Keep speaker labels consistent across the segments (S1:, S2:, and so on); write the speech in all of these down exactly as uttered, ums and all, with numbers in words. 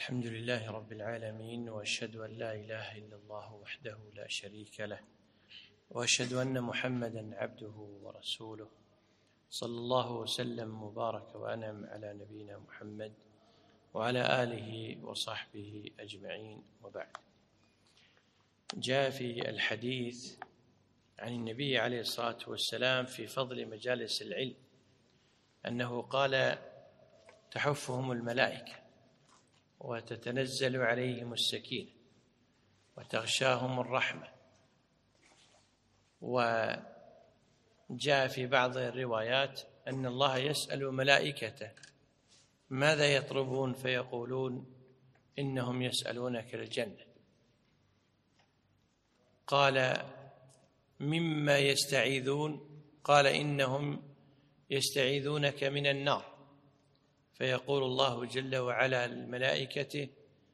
S1: الحمد لله رب العالمين، وأشهد أن لا إله إلا الله وحده لا شريك له، وأشهد أن محمدًا عبده ورسوله، صلى الله وسلم وبارك وأنعم على نبينا محمد وعلى آله وصحبه أجمعين، وبعد. جاء في الحديث عن النبي عليه الصلاة والسلام في فضل مجالس العلم أنه قال: تحفهم الملائكة وتتنزل عليهم السكينة وتغشاهم الرحمة. وجاء في بعض الروايات أن الله يسأل ملائكته ماذا يطلبون، فيقولون إنهم يسألونك الجنة. قال: مما يستعيذون؟ قال: إنهم يستعيذونك من النار. فيقول الله جل وعلا للملائكة: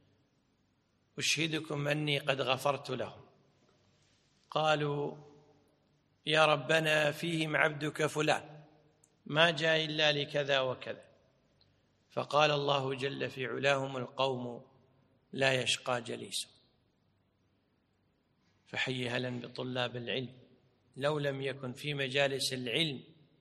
S1: أشهدكم أني قد غفرت لهم. قالوا: يا ربنا فيهم عبدك فلان ما جاء إلا لكذا وكذا. فقال الله جل في علاهم: القوم لا يشقى جليسهم. فحي هلا بطلاب العلم. لو لم يكن في مجالس العلم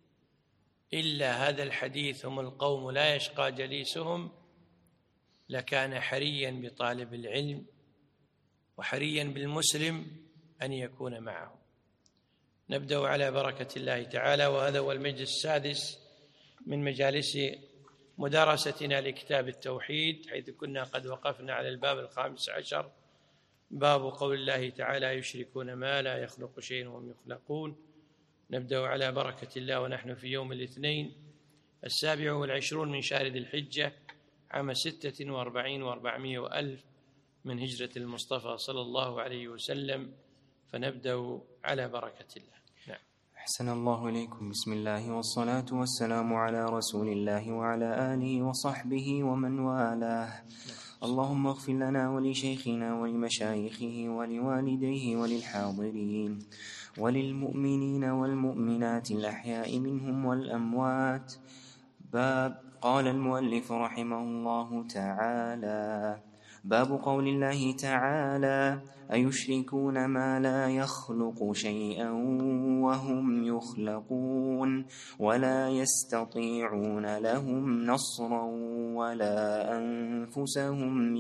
S1: إلا هذا الحديث: هم القوم لا يشقى جليسهم، لكان حريا بطالب العلم وحريا بالمسلم أن يكون معه. نبدأ على بركة الله تعالى، وهذا هو المجلس السادس من مجالس مدارستنا لكتاب التوحيد، حيث كنا قد وقفنا على الباب الخامس عشر، باب قول الله تعالى: يشركون ما لا يخلق شيئا وهم يخلقون. نبدأ على بركة الله ونحن في يوم الاثنين السابع والعشرون من شهر ذي الحجة عام ستة وأربعين وأربعمائة وألف من هجرة المصطفى صلى الله عليه وسلم. فنبدأ على بركة الله. نعم.
S2: أحسن الله إليكم. بسم الله والصلاة والسلام على رسول الله وعلى آله وصحبه ومن والاه. اللهم اغفر لنا ولشيخنا ولمشايخه ولوالديه وللحاضرين وللمؤمنين والمؤمنات الأحياء منهم والأموات. باب قال المؤلف رحمه الله تعالى: باب قول الله تعالى: أيشركون ما لا يخلق شيئا وهم يخلقون ولا يستطيعون لهم نصرا ولا أنفسهم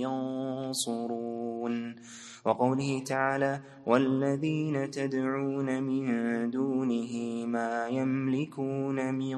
S2: ينصرون. وقوله تعالى: والذين تدعون من دونه ما يملكون من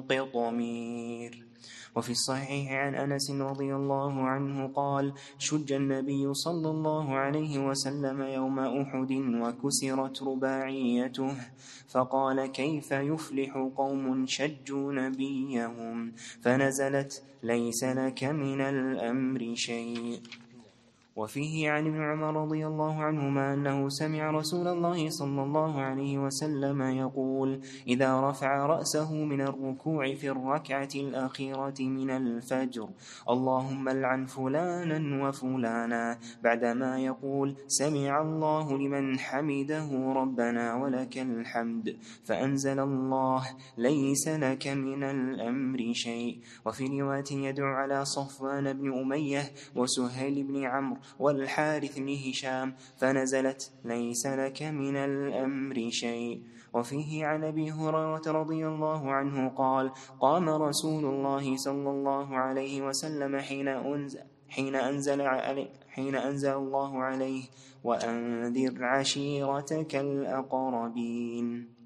S2: قطمير. وفي الصحيح عن أنس رضي الله عنه قال: شج النبي صلى الله عليه وسلم يوم أحد وكسرت رباعيته، فقال: كيف يفلح قوم شجوا نبيهم؟ فنزلت: ليس لك من الأمر شيء. وفيه عن ابن عمر رضي الله عنهما أنه سمع رسول الله صلى الله عليه وسلم يقول: إذا رفع رأسه من الركوع في الركعة الأخيرة من الفجر: اللهم لعن فلانا وفلانا، بعدما يقول: سمع الله لمن حمده ربنا ولك الحمد، فأنزل الله: ليس لك من الأمر شيء. وفي رواية يدعو على صفوان بن أمية وسهيل بن عمرو والحارث بن هشام، فنزلت: ليس لك من الأمر شيء. وفيه عن أبي هريرة رضي الله عنه قال: قام رسول الله صلى الله عليه وسلم حين أنزل حين أنزل عليه حين أنزل الله عليه: وأنذر عشيرتك الأقربين.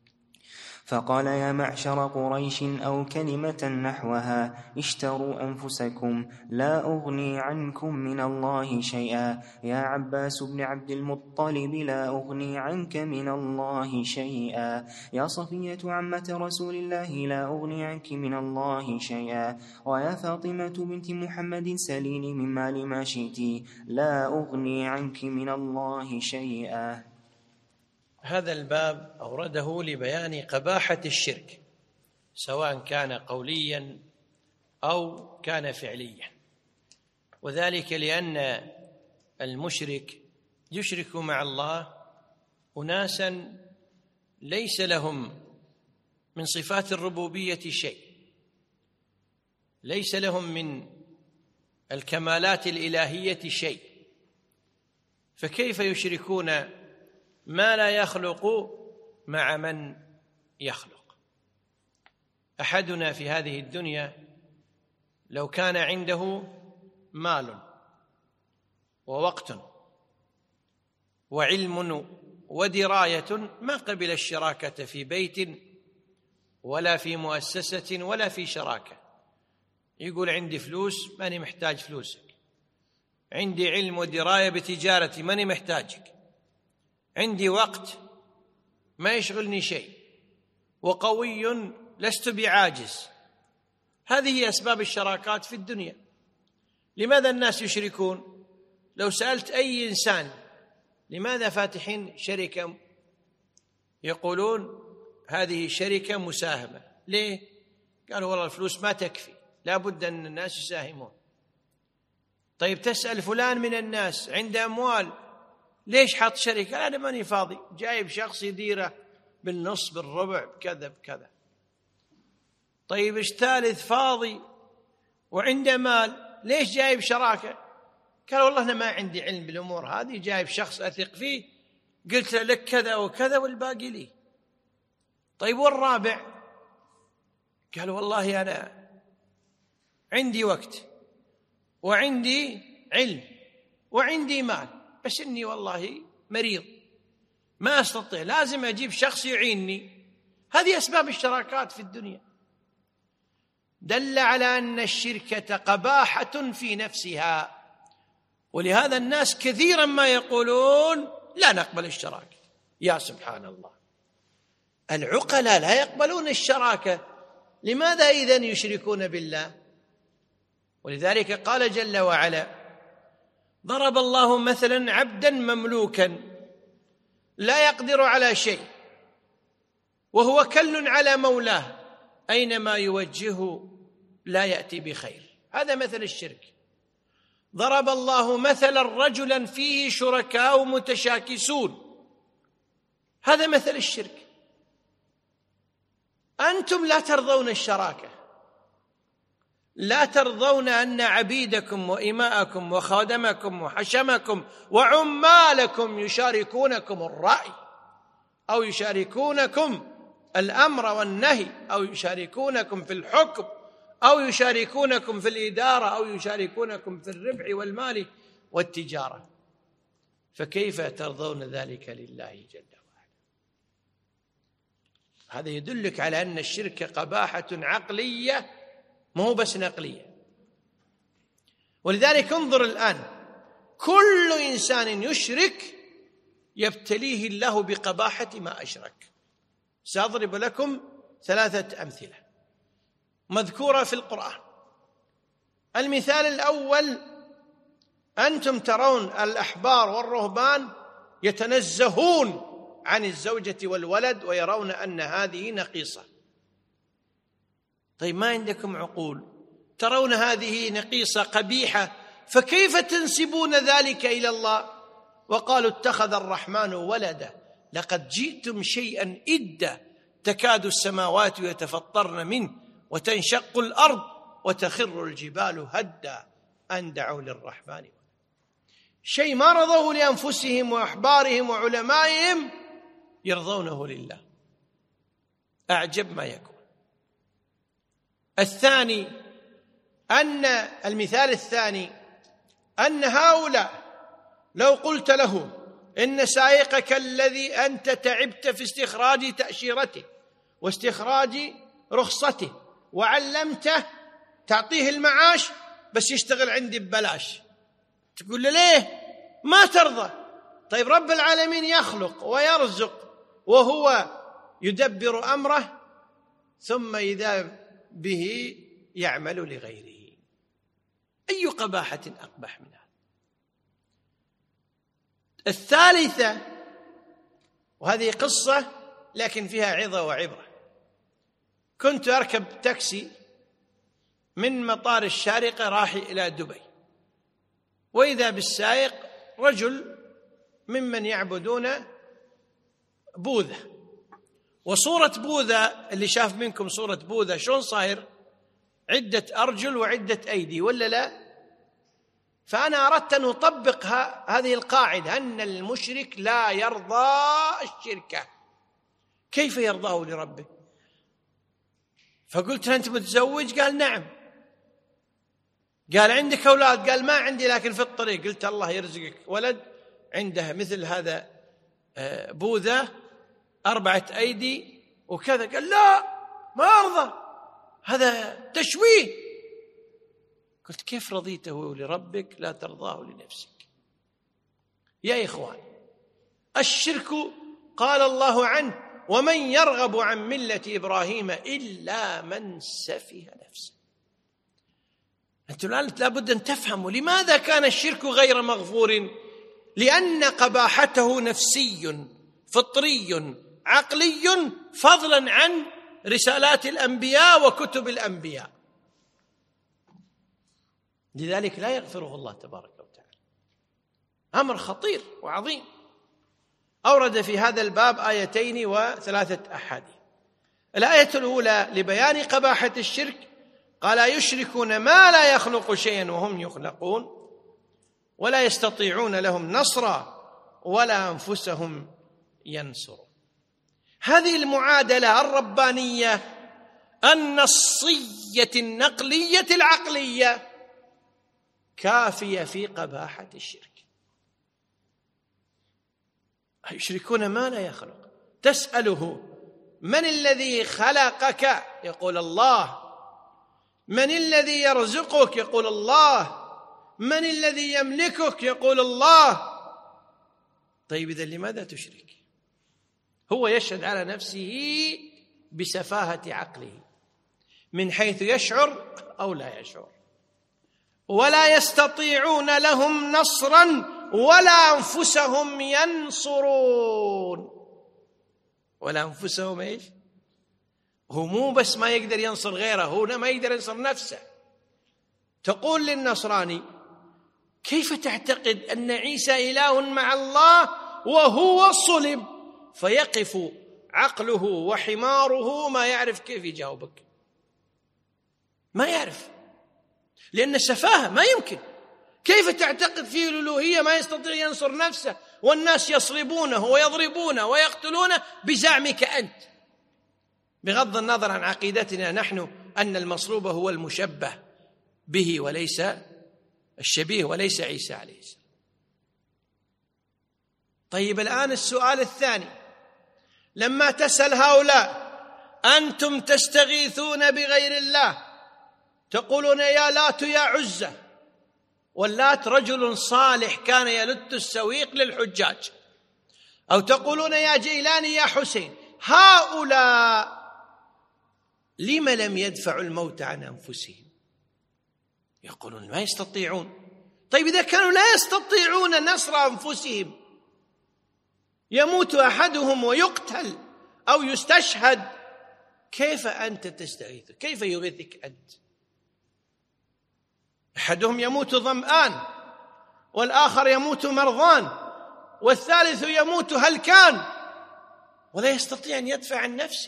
S2: فقال: يا معشر قريش، أو كلمة نحوها: اشتروا أنفسكم لا أغني عنكم من الله شيئا. يا عباس بن عبد المطلب، لا أغني عنك من الله شيئا. يا صفية عمة رسول الله، لا أغني عنك من الله شيئا. ويا فاطمة بنت محمد، سليني من مال ما شئت، لا أغني عنك من الله شيئا.
S1: هذا الباب أورده لبيان قباحة الشرك، سواء كان قوليا أو كان فعليا، وذلك لأن المشرك يشرك مع الله أناسا ليس لهم من صفات الربوبية شيء، ليس لهم من الكمالات الإلهية شيء، فكيف يشركون ما لا يخلق مع من يخلق؟ أحدنا في هذه الدنيا لو كان عنده مال ووقت وعلم ودراية ما قبل الشراكة في بيت ولا في مؤسسة ولا في شراكة. يقول عندي فلوس ماني محتاج فلوسك، عندي علم ودراية بتجارتي ماني محتاجك، عندي وقت ما يشغلني شيء، وقوي لست بعاجز. هذه هي أسباب الشراكات في الدنيا. لماذا الناس يشركون؟ لو سألت أي إنسان لماذا فاتحين شركة، يقولون هذه شركة مساهمة. ليه؟ قالوا والله الفلوس ما تكفي، لا بد أن الناس يساهمون. طيب تسأل فلان من الناس عنده أموال، ليش حط شركة؟ أنا ماني فاضي، جايب شخص يديره بالنص بالربع بكذا بكذا. طيب ايش ثالث فاضي وعنده مال، ليش جايب شراكة؟ قال والله أنا ما عندي علم بالأمور هذه، جايب شخص أثق فيه قلت لك كذا وكذا والباقي لي. طيب والرابع؟ قال والله أنا عندي وقت وعندي علم وعندي مال، بس إني والله مريض ما أستطيع، لازم أجيب شخص يعينني. هذه أسباب الشراكات في الدنيا. دل على أن الشركة قباحة في نفسها، ولهذا الناس كثيرا ما يقولون لا نقبل الشراكة. يا سبحان الله، العقلاء لا يقبلون الشراكة، لماذا إذن يشركون بالله؟ ولذلك قال جل وعلا: ضرب الله مثلا عبدا مملوكا لا يقدر على شيء وهو كل على مولاه أينما يوجهه لا يأتي بخير. هذا مثل الشرك. ضرب الله مثلا رجلا فيه شركاء متشاكسون، هذا مثل الشرك. أنتم لا ترضون الشراكة، لا ترضون أن عبيدكم وإماءكم وخادمكم وحشمكم وعمالكم يشاركونكم الرأي أو يشاركونكم الأمر والنهي أو يشاركونكم في الحكم أو يشاركونكم في الإدارة أو يشاركونكم في الربح والمال والتجارة، فكيف ترضون ذلك لله جل وعلا؟ هذا يدلك على أن الشرك قباحة عقلية مو بس نقلية. ولذلك انظر الآن، كل إنسان يشرك يبتليه الله بقباحة ما أشرك. سأضرب لكم ثلاثة أمثلة مذكورة في القرآن. المثال الأول: أنتم ترون الأحبار والرهبان يتنزهون عن الزوجة والولد ويرون أن هذه نقيصة. طيب ما عندكم عقول، ترون هذه نقيصة قبيحة، فكيف تنسبون ذلك إلى الله؟ وقالوا اتخذ الرحمن ولدا لقد جئتم شيئا إدا تكاد السماوات يتفطرن منه وتنشق الأرض وتخر الجبال هدا أن دعوا للرحمن ولدا. شيء ما رضوه لأنفسهم وأحبارهم وعلمائهم يرضونه لله. أعجب ما يكون. الثاني أن المثال الثاني أن هؤلاء لو قلت له إن سائقك الذي أنت تعبت في استخراج تأشيرته واستخراج رخصته وعلمته تعطيه المعاش بس يشتغل عندي ببلاش، تقول له ليه؟ ما ترضى. طيب رب العالمين يخلق ويرزق وهو يدبر أمره، ثم إذا به يعمل لغيره. أي قباحة أقبح من هذا؟ الثالثة، وهذه قصة لكن فيها عظة وعبرة. كنت أركب تاكسي من مطار الشارقة رايح إلى دبي، وإذا بالسائق رجل ممن يعبدون بوذا، وصورة بوذا اللي شاف منكم صورة بوذا شلون صاير؟ عدة أرجل وعدة أيدي ولا لا؟ فأنا أردت أن أطبق هذه القاعدة أن المشرك لا يرضى الشرك. كيف يرضاه لربه؟ فقلت أنت متزوج؟ قال نعم. قال عندك أولاد؟ قال ما عندي لكن في الطريق. قلت الله يرزقك ولد عنده مثل هذا بوذة أربعة أيدي وكذا. قال لا ما أرضى، هذا تشويه. قلت كيف رضيته لربك لا ترضاه لنفسك؟ يا إخوان، الشرك قال الله عنه ومن يرغب عن ملة إبراهيم إلا من سفه نفسه. أنتم الآن لابد أن تفهموا لماذا كان الشرك غير مغفور. لأن قباحته نفسي فطري عقلي، فضلا عن رسالات الأنبياء وكتب الأنبياء. لذلك لا يغفره الله تبارك وتعالى. أمر خطير وعظيم. أورد في هذا الباب آيتين وثلاثة أحاديث. الآية الأولى لبيان قباحة الشرك قال يشركون ما لا يخلق شيئا وهم يخلقون ولا يستطيعون لهم نصرا ولا أنفسهم ينصرون. هذه المعادلة الربانية النصية النقلية العقلية كافية في قباحة الشرك. يشركون ما لا يخلق. تسأله من الذي خلقك؟ يقول الله. من الذي يرزقك؟ يقول الله. من الذي يملكك؟ يقول الله. طيب إذن لماذا تشرك؟ هو يشهد على نفسه بسفاهة عقله من حيث يشعر أو لا يشعر. ولا يستطيعون لهم نصرا ولا أنفسهم ينصرون. ولا أنفسهم إيش؟ هو مو بس ما يقدر ينصر غيره، هو ما يقدر ينصر نفسه. تقول للنصراني كيف تعتقد أن عيسى إله مع الله وهو صلب؟ فيقف عقله وحماره ما يعرف كيف يجاوبك. ما يعرف، لأن السفاهة ما يمكن. كيف تعتقد فيه الألوهية ما يستطيع ينصر نفسه والناس يصلبونه ويضربونه ويقتلونه بزعمك أنت؟ بغض النظر عن عقيدتنا نحن أن المصلوب هو المشبه به وليس الشبيه وليس عيسى عليه السلام. طيب الآن السؤال الثاني، لما تسأل هؤلاء أنتم تستغيثون بغير الله، تقولون يا لات يا عزة، واللات رجل صالح كان يلت السويق للحجاج، أو تقولون يا جيلاني يا حسين، هؤلاء لم لم يدفعوا الموت عن أنفسهم؟ يقولون ما يستطيعون. طيب إذا كانوا لا يستطيعون نصر أنفسهم، يموت أحدهم ويقتل أو يستشهد، كيف أنت تستغيث؟ كيف يغيثك أنت؟ أحدهم يموت ظمآن، والآخر يموت مرضان، والثالث يموت هلكان، ولا يستطيع أن يدفع عن نفسه.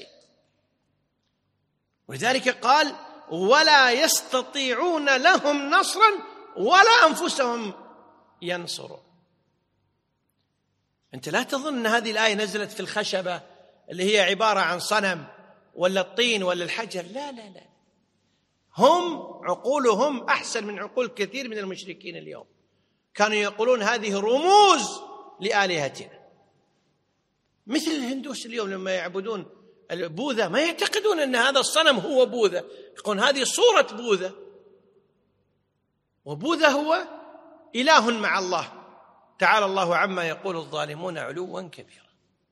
S1: ولذلك قال ولا يستطيعون لهم نصرا ولا أنفسهم ينصرون. أنت لا تظن أن هذه الآية نزلت في الخشبة اللي هي عبارة عن صنم ولا الطين ولا الحجر. لا لا لا، هم عقولهم أحسن من عقول كثير من المشركين اليوم. كانوا يقولون هذه رموز لآلهتنا، مثل الهندوس اليوم لما يعبدون البوذا ما يعتقدون أن هذا الصنم هو بوذا، يقولون هذه صورة بوذا، وبوذا هو إله مع الله. تعالى الله عما يقول الظالمون علوا كبيرا.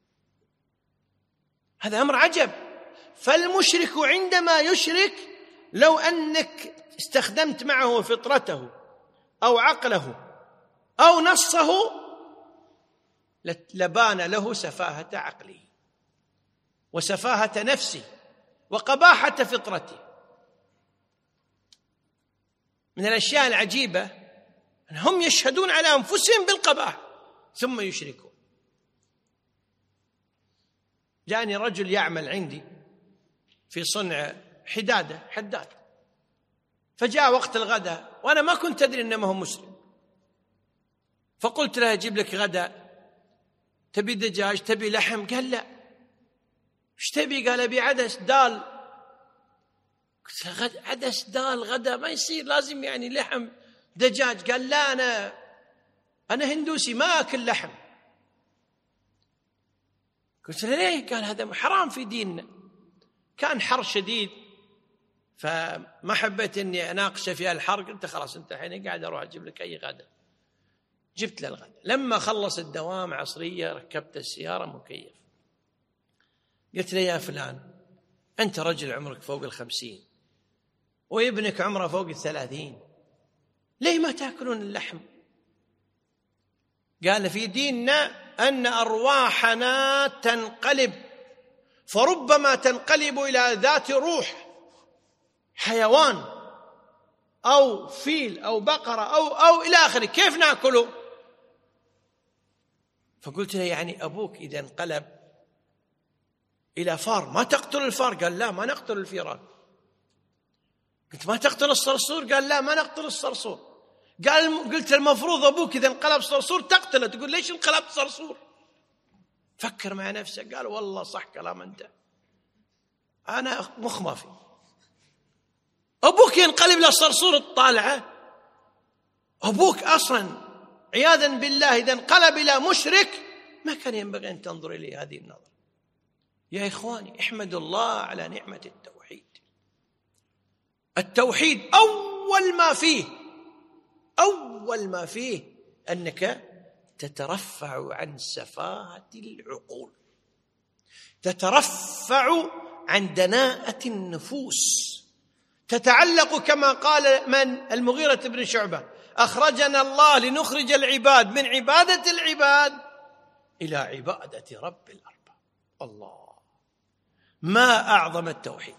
S1: هذا أمر عجب. فالمشرك عندما يشرك لو أنك استخدمت معه فطرته أو عقله أو نصه لبان له سفاهة عقله وسفاهة نفسه وقباحة فطرته. من الأشياء العجيبة أنهم يشهدون على أنفسهم بالقباحة ثم يشركون. جاءني رجل يعمل عندي في صنع حدادة حداد، فجاء وقت الغداء وأنا ما كنت أدري أنه هو مسلم، فقلت له أجيب لك غدا، تبي دجاج تبي لحم؟ قال لا. ايش تبي؟ قال أبي عدس دال. قلت له غد عدس دال غدا ما يصير، لازم يعني لحم دجاج. قال لا أنا أنا هندوسي ما أكل لحم. قلت له ليه؟ قال هذا حرام في ديننا. كان حر شديد فما حبيت اني اناقشه في الحر، قلت خلاص انت الحين قاعد اروح اجيب لك اي غدا. جبت له الغدا. لما خلص الدوام عصريه ركبت السياره مكيف. قلت له يا فلان انت رجل عمرك فوق الخمسين وابنك عمره فوق الثلاثين، ليه ما تاكلون اللحم؟ قال في ديننا ان ارواحنا تنقلب، فربما تنقلب الى ذات روح، حيوان أو فيل أو بقرة أو أو إلى آخره، كيف نأكله؟ فقلت له يعني أبوك إذا انقلب إلى فار ما تقتل الفار؟ قال لا ما نقتل الفيران. قلت ما تقتل الصرصور؟ قال لا ما نقتل الصرصور. قال قلت المفروض أبوك إذا انقلب صرصور تقتله، تقول ليش انقلبت صرصور؟ فكر مع نفسه. قال والله صح كلام أنت، أنا مخ ما في. أبوك ينقلب للصرصور الطالعة؟ أبوك أصلا عياذا بالله إذا انقلب إلى مشرك ما كان ينبغي أن تنظر إليه هذه النظرة. يا إخواني احمدوا الله على نعمة التوحيد. التوحيد أول ما فيه أول ما فيه أنك تترفع عن سفاهة العقول، تترفع عن دناءة النفوس، تتعلق كما قال من المغيرة بن شعبة أخرجنا الله لنخرج العباد من عبادة العباد إلى عبادة رب الأرباب. الله ما أعظم التوحيد.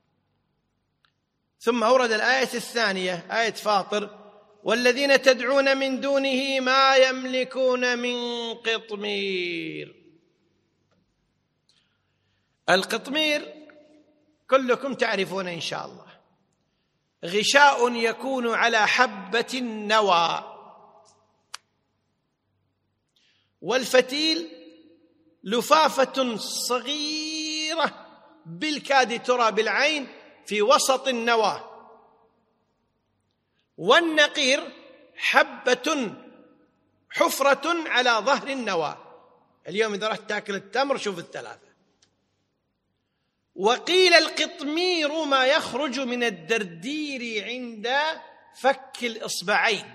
S1: ثم أورد الآية الثانية آية فاطر والذين تدعون من دونه ما يملكون من قطمير. القطمير كلكم تعرفون إن شاء الله، غشاء يكون على حبة النوى، والفتيل لفافة صغيرة بالكاد ترى بالعين في وسط النوى، والنقير حبة حفرة على ظهر النوى. اليوم إذا رحت تاكل التمر شوف الثلاثة. وقيل القطمير ما يخرج من الدردير عند فك الإصبعين،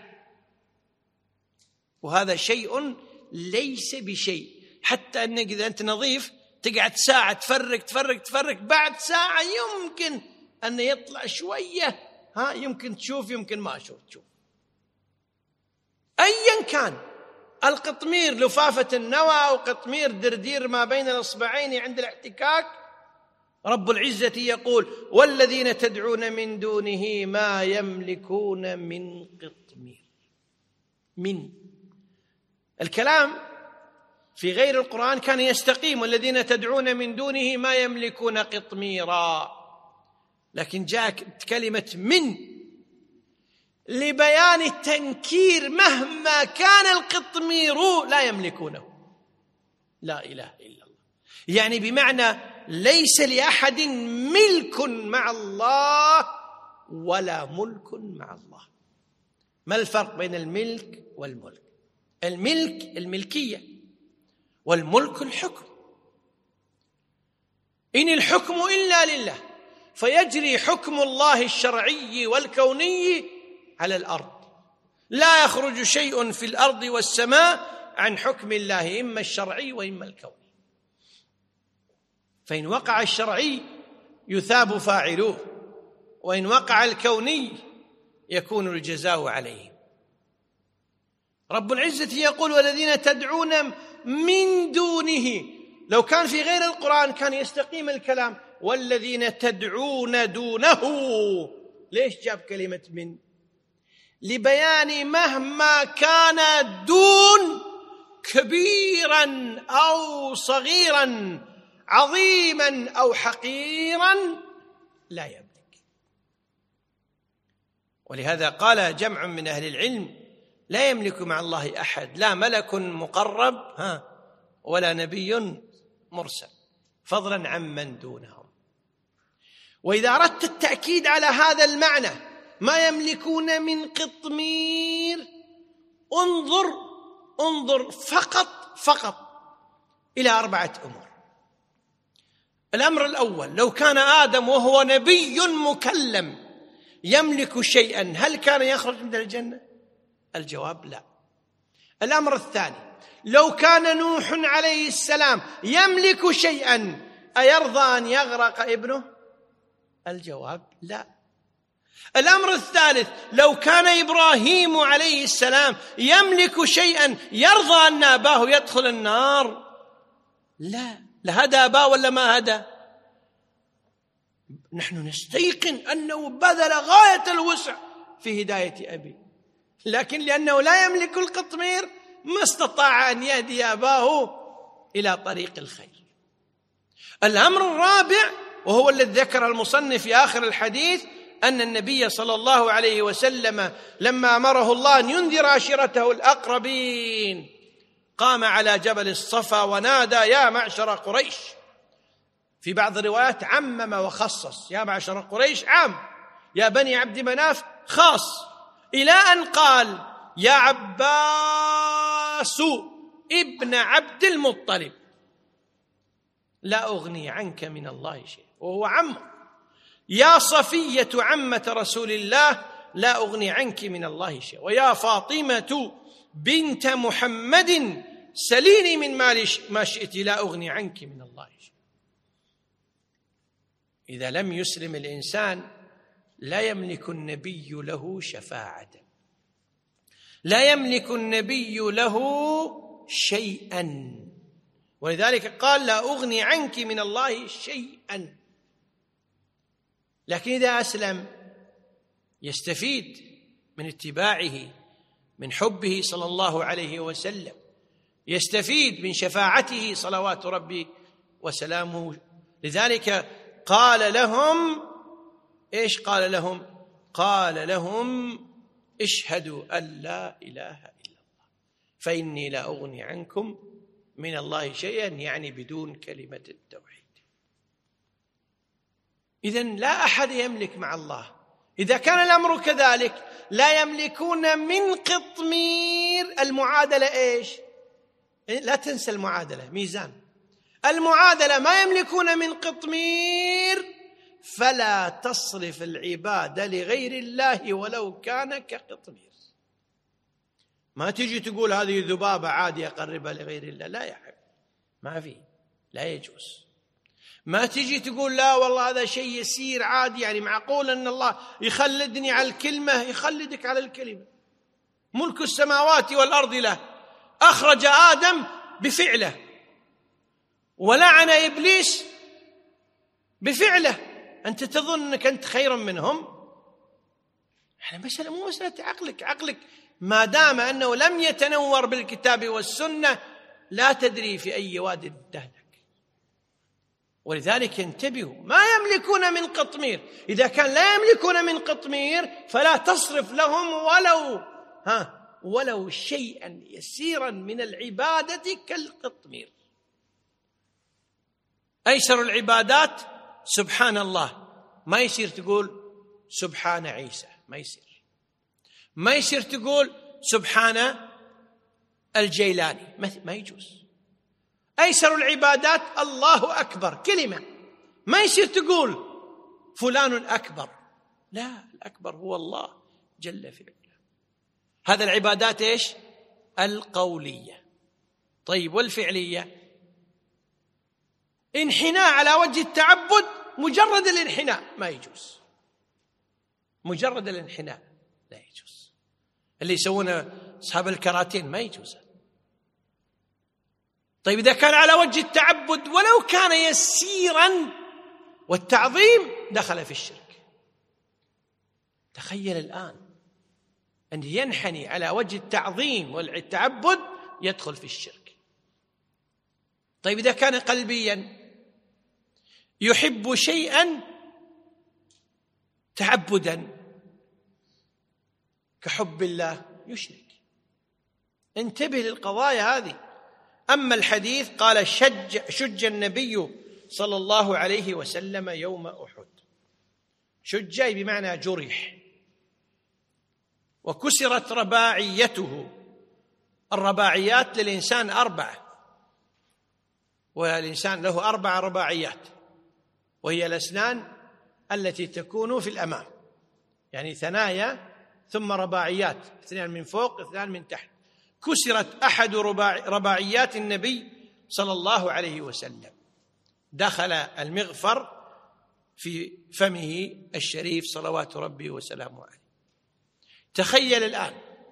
S1: وهذا شيء ليس بشيء، حتى أنك إذا أنت نظيف تقعد ساعة تفرق تفرق تفرق، بعد ساعة يمكن أن يطلع شوية، ها يمكن تشوف يمكن ما أشوف تشوف. أيا كان القطمير لفافة النوى أو قطمير دردير ما بين الإصبعين عند الاحتكاك، رب العزة يقول والذين تدعون من دونه ما يملكون من قطمير. من الكلام في غير القرآن كان يستقيم والذين تدعون من دونه ما يملكون قطميرا، لكن جاءت كلمة من لبيان التنكير، مهما كان القطمير لا يملكونه. لا إله إلا الله، يعني بمعنى ليس لأحد ملك مع الله ولا ملك مع الله. ما الفرق بين الملك والملك؟ الملك الملكية، والملك الحكم. إن الحكم إلا لله، فيجري حكم الله الشرعي والكوني على الأرض، لا يخرج شيء في الأرض والسماء عن حكم الله، إما الشرعي وإما الكوني. فإن وقع الشرعي يثاب فاعلوه، وإن وقع الكوني يكون الجزاء عليه. رب العزة يقول والذين تدعون من دونه، لو كان في غير القرآن كان يستقيم الكلام والذين تدعون دونه. ليش جاب كلمة من؟ لبيان مهما كان دون كبيرا أو صغيرا، عظيما أو حقيرا، لا يملك. ولهذا قال جمع من أهل العلم لا يملك مع الله أحد، لا ملك مقرب ها ولا نبي مرسل، فضلا عمن دونهم. وإذا أردت التأكيد على هذا المعنى، ما يملكون من قطمير، انظر انظر فقط فقط إلى أربعة أمور. الأمر الأول، لو كان آدم وهو نبي مكلم يملك شيئا، هل كان يخرج من الجنة؟ الجواب لا. الأمر الثاني، لو كان نوح عليه السلام يملك شيئا، أيرضى أن يغرق ابنه؟ الجواب لا. الأمر الثالث، لو كان إبراهيم عليه السلام يملك شيئا، يرضى أن أباه يدخل النار؟ لا. لهدى أباه ولا ما هدى؟ نحن نستيقن أنه بذل غاية الوسع في هداية أبيه، لكن لأنه لا يملك القطمير ما استطاع أن يهدي أباه إلى طريق الخير. الأمر الرابع، وهو الذي ذكر المصنف في آخر الحديث، أن النبي صلى الله عليه وسلم لما أمره الله أن ينذر عشيرته الأقربين قام على جبل الصفا ونادى: يا معشر قريش. في بعض الروايات عمم وخصص، يا معشر قريش عام، يا بني عبد مناف خاص، إلى أن قال: يا عباس ابن عبد المطلب لا أغني عنك من الله شيء، وهو عمه. يا صفية عمة رسول الله لا أغني عنك من الله شيء. ويا فاطمة بنت محمد سليني من مال ما شئت لا أغني عنك من الله شيء. إذا لم يسلم الإنسان لا يملك النبي له شفاعة، لا يملك النبي له شيئا، ولذلك قال: لا أغني عنك من الله شيئا. لكن إذا أسلم يستفيد من اتباعه، من حبه صلى الله عليه وسلم، يستفيد من شفاعته صلوات ربي وسلامه. لذلك قال لهم إيش؟ قال لهم قال لهم اشهدوا أن لا إله إلا الله فإني لا أغني عنكم من الله شيئا، يعني بدون كلمة التوحيد. إذن لا أحد يملك مع الله. إذا كان الأمر كذلك لا يملكون من قطمير، المعادلة إيش؟ لا تنسى المعادلة، ميزان المعادلة، ما يملكون من قطمير، فلا تصرف العبادة لغير الله ولو كان كقطمير. ما تجي تقول هذه ذبابة عادي أقربها لغير الله، لا يا حبيبي، ما في، لا يجوز. ما تجي تقول لا والله هذا شيء يسير عادي، يعني معقول أن الله يخلدني على الكلمة؟ يخلدك على الكلمة. ملك السماوات والأرض له، أخرج آدم بفعله ولعن إبليس بفعله، أنت تظن أنك أنت خيرا منهم؟ يعني مسألة مو مسألة عقلك، عقلك ما دام أنه لم يتنور بالكتاب والسنة لا تدري في أي واد تهلك. ولذلك انتبهوا، ما يملكون من قطمير. إذا كان لا يملكون من قطمير فلا تصرف لهم ولو ها ولو شيئا يسيرا من العبادة كالقطمير. أيسر العبادات سبحان الله، ما يصير تقول سبحان عيسى، ما يصير. ما يصير تقول سبحان الجيلاني، ما يجوز. أيسر العبادات الله أكبر، كلمة، ما يصير تقول فلان أكبر، لا، الأكبر هو الله جل في علاه. هذا العبادات إيش؟ القولية. طيب والفعلية؟ انحناء على وجه التعبد، مجرد الانحناء ما يجوز، مجرد الانحناء لا يجوز. اللي يسوونه أصحاب الكراتين ما يجوز. طيب إذا كان على وجه التعبد ولو كان يسيرا والتعظيم دخل في الشرك. تخيل الآن أن ينحني على وجه التعظيم والتعبد يدخل في الشرك. طيب إذا كان قلبيا يحب شيئا تعبدا كحب الله يشرك. انتبه للقضايا هذه. أما الحديث قال شج, شج النبي صلى الله عليه وسلم يوم أحد. شج بمعنى جرح، وكسرت رباعيته. الرباعيات للإنسان أربعة، والإنسان له أربع رباعيات، وهي الأسنان التي تكون في الأمام، يعني ثنايا ثم رباعيات، اثنان من فوق اثنان من تحت. كسرت أحد رباعيات النبي صلى الله عليه وسلم، دخل المغفر في فمه الشريف صلوات ربي وسلامه عليه. تخيل الآن،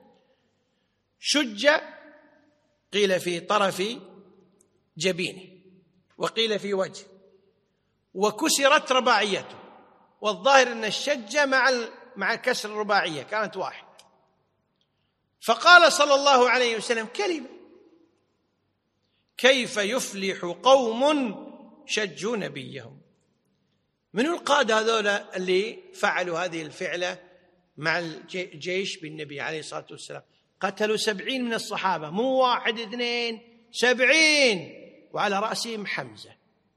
S1: شج قيل في طرف جبينه وقيل في وجهه، وكسرت رباعيته، والظاهر أن الشج مع مع كسر الرباعية كانت واحد. فقال صلى الله عليه وسلم كلمة: كيف يفلح قوم شجوا نبيهم. من القادة هذول اللي فعلوا هذه الفعلة مع الجيش بالنبي عليه الصلاة والسلام؟ قتلوا سبعين من الصحابة، مو واحد اثنين، سبعين، وعلى رأسهم حمزة.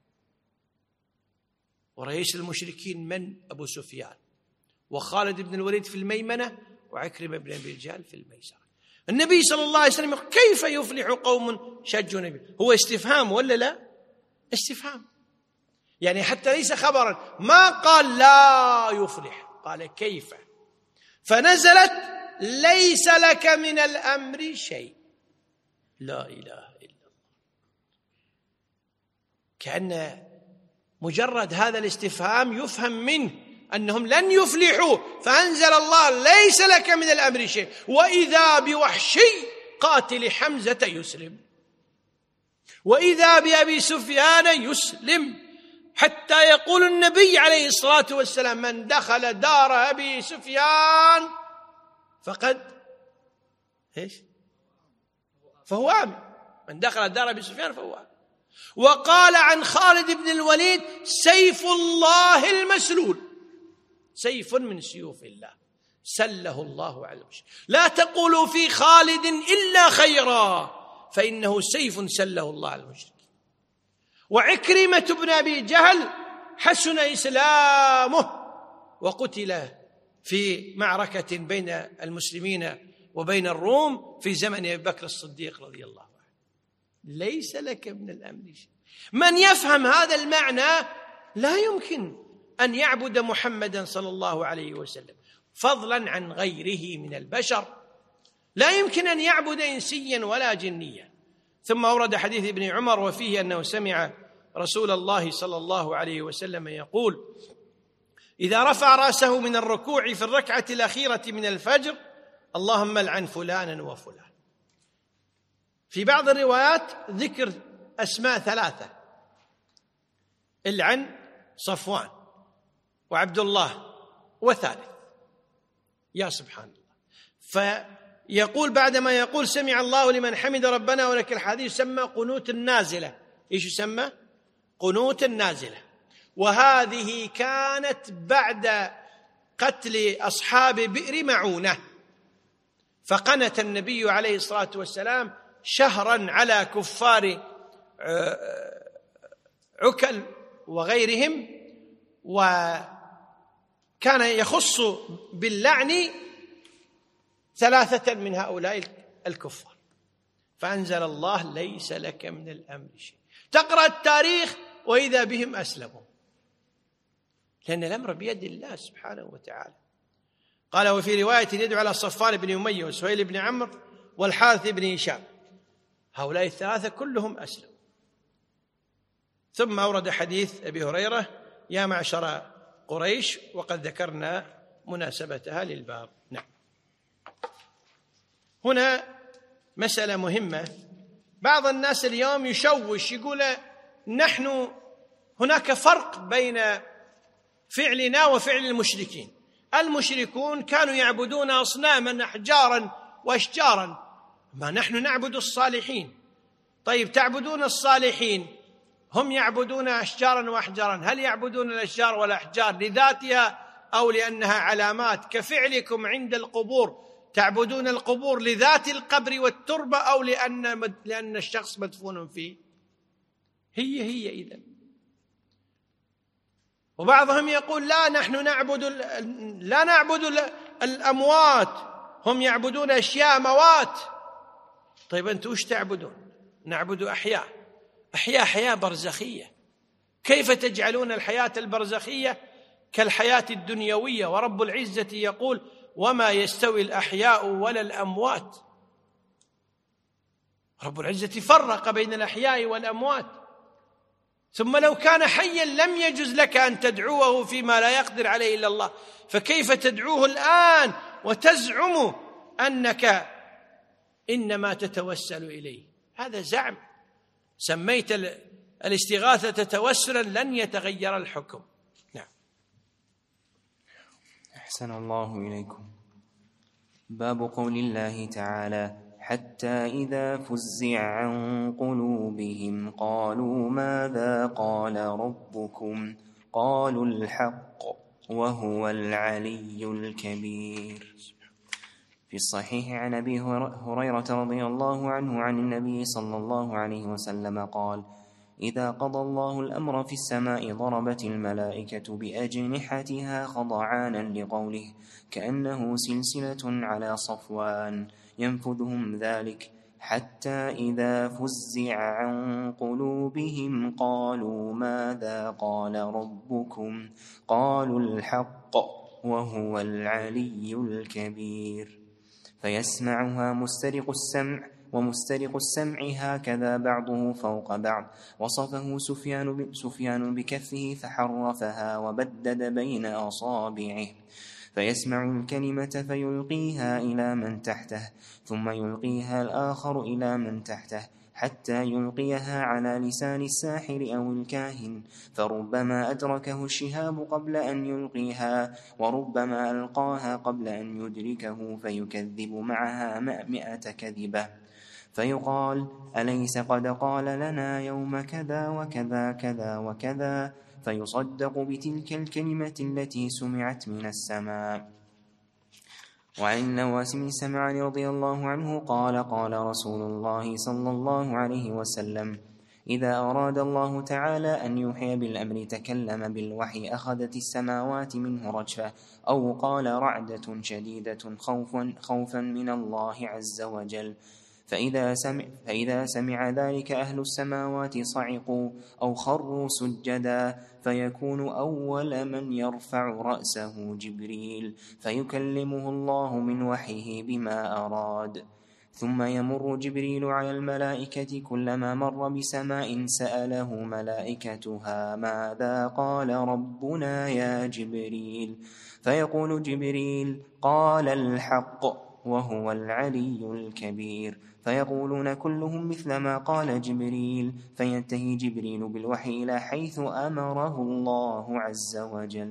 S1: ورئيس المشركين من؟ أبو سفيان، وخالد بن الوليد في الميمنة، وعكرمة بن أبي الجهل في الميسرة. النبي صلى الله عليه وسلم يقول: كيف يفلح قوم شجوا نبي. هو استفهام ولا لا؟ استفهام، يعني حتى ليس خبرا، ما قال لا يفلح، قال كيف. فنزلت: ليس لك من الأمر شيء. لا إله إلا الله. كأن مجرد هذا الاستفهام يفهم منه أنهم لن يفلحوا، فأنزل الله: ليس لك من الأمر شيء. وإذا بوحشي قاتل حمزة يسلم، وإذا بأبي سفيان يسلم، حتى يقول النبي عليه الصلاة والسلام: من دخل دار أبي سفيان فقد إيش؟ فهو آمن. من دخل دار أبي سفيان فهو آمن. وقال عن خالد بن الوليد: سيف الله المسلول، سيف من سيوف الله سله الله على المشرك. لا تقولوا في خالد إلا خيرا، فإنه سيف سله الله على المشرك. وعكرمة بن أبي جهل حسن إسلامه وقتل في معركة بين المسلمين وبين الروم في زمن أبي بكر الصديق رضي الله عنه. ليس لك من الأمر شيء. من يفهم هذا المعنى لا يمكن أن يعبد محمدا صلى الله عليه وسلم، فضلا عن غيره من البشر. لا يمكن أن يعبد إنسيا ولا جنيا. ثم أورد حديث ابن عمر وفيه أنه سمع رسول الله صلى الله عليه وسلم يقول: إذا رفع رأسه من الركوع في الركعة الأخيرة من الفجر: اللهم لعن فلانا وفلان. في بعض الروايات ذكر أسماء ثلاثة: العن صفوان وعبد الله وثالث. يا سبحان الله. فيقول بعدما يقول سمع الله لمن حمد ربنا ولك الحمد يسمى قنوت النازلة. إيش يسمى؟ قنوت النازلة. وهذه كانت بعد قتل أصحاب بئر معونة، فقنت النبي عليه الصلاة والسلام شهرا على كفار عكل وغيرهم، وكان يخص باللعن ثلاثة من هؤلاء الكفار. فأنزل الله: ليس لك من الأمر شيء. تقرأ التاريخ وإذا بهم أسلموا، لأن الأمر بيد الله سبحانه وتعالى. قال: وفي رواية يدعو على صفان بن أمية وسهيل بن عمرو والحارث بن هشام، هؤلاء الثلاثة كلهم أسلموا. ثم أورد حديث أبي هريرة: يا معشر قريش، وقد ذكرنا مناسبتها للباب. نعم. هنا مسألة مهمة. بعض الناس اليوم يشوش، يقول نحن هناك فرق بين فعلنا وفعل المشركين. المشركون كانوا يعبدون أصناما أحجارا وأشجارا، ما نحن نعبد الصالحين. طيب تعبدون الصالحين، هم يعبدون أشجارا وأحجارا، هل يعبدون الأشجار والأحجار لذاتها أو لأنها علامات كفعلكم عند القبور تعبدون القبور لذات القبر والتربة أو لأن لأن الشخص مدفون فيه؟ هي هي إذن. وبعضهم يقول لا نحن نعبد لا نعبد الأموات، هم يعبدون أشياء موات. طيب أنتم وش تعبدون؟ نعبد أحياء، أحياء حياة برزخية. كيف تجعلون الحياة البرزخية كالحياة الدنيوية؟ ورب العزة يقول وما يستوي الأحياء ولا الأموات. رب العزة فرق بين الأحياء والأموات. ثم لو كان حيا لم يجز لك أن تدعوه فيما لا يقدر عليه إلا الله، فكيف تدعوه الآن وتزعم أنك إنما تتوسل إليه؟ هذا زعم. سميت الاستغاثة توسلا لن يتغير الحكم. نعم.
S2: أحسن الله إليكم. باب قول الله تعالى حتى إذا فزع عن قلوبهم قالوا ماذا قال ربكم قالوا الحق وهو العلي الكبير. في الصحيح عن أبي هريرة رضي الله عنه عن النبي صلى الله عليه وسلم قال إذا قضى الله الأمر في السماء ضربت الملائكة بأجنحتها خضعانا لقوله كأنه سلسلة على صفوان ينفذهم ذلك حتى إذا فزع عن قلوبهم قالوا ماذا قال ربكم قالوا الحق وهو العلي الكبير. فيسمعها مسترق السمع ومسترق السمع هكذا بعضه فوق بعض. وصفه سفيان, سفيان بكفه فحرفها وبدد بين أصابعه. فيسمع الكلمة فيلقيها إلى من تحته ثم يلقيها الآخر إلى من تحته حتى يلقيها على لسان الساحر أو الكاهن، فربما أدركه الشهاب قبل أن يلقيها وربما ألقاها قبل أن يدركه فيكذب معها مئة كذبة. فيقال أليس قد قال لنا يوم كذا وكذا كذا وكذا، فيصدق بتلك الكلمة التي سمعت من السماء. وعن النواس بن سمعان رضي الله عنه قال قال رسول الله صلى الله عليه وسلم إذا أراد الله تعالى أن يوحي بالأمر تكلم بالوحي أخذت السماوات منه رجفة، أو قال رعدة شديدة خوفا, خوفا من الله عز وجل. فإذا سمع, فإذا سمع ذلك أهل السماوات صعقوا أو خروا سجدا، فيكون أول من يرفع رأسه جبريل فيكلمه الله من وحيه بما أراد. ثم يمر جبريل على الملائكة كلما مر بسماء سأله ملائكتها ماذا قال ربنا يا جبريل، فيقول جبريل قال الحق وهو العلي الكبير، فيقولون كلهم مثل ما قال جبريل، فينتهي جبريل بالوحي إلى حيث أمره الله عز وجل.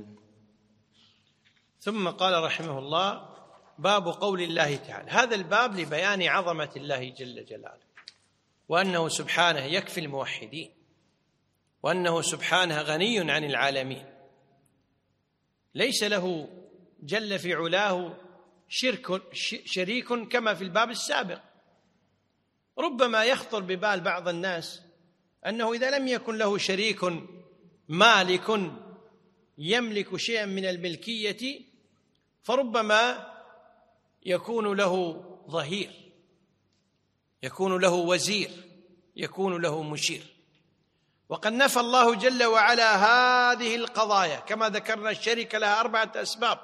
S1: ثم قال رحمه الله باب قول الله تعالى. هذا الباب لبيان عظمة الله جل جلاله، وأنه سبحانه يكفي الموحدين، وأنه سبحانه غني عن العالمين، ليس له جل في علاه شرك شريك كما في الباب السابق. ربما يخطر ببال بعض الناس أنه إذا لم يكن له شريك مالك يملك شيئا من الملكية فربما يكون له ظهير، يكون له وزير، يكون له مشير. وقد نفى الله جل وعلا هذه القضايا كما ذكرنا. الشركة لها أربعة أسباب.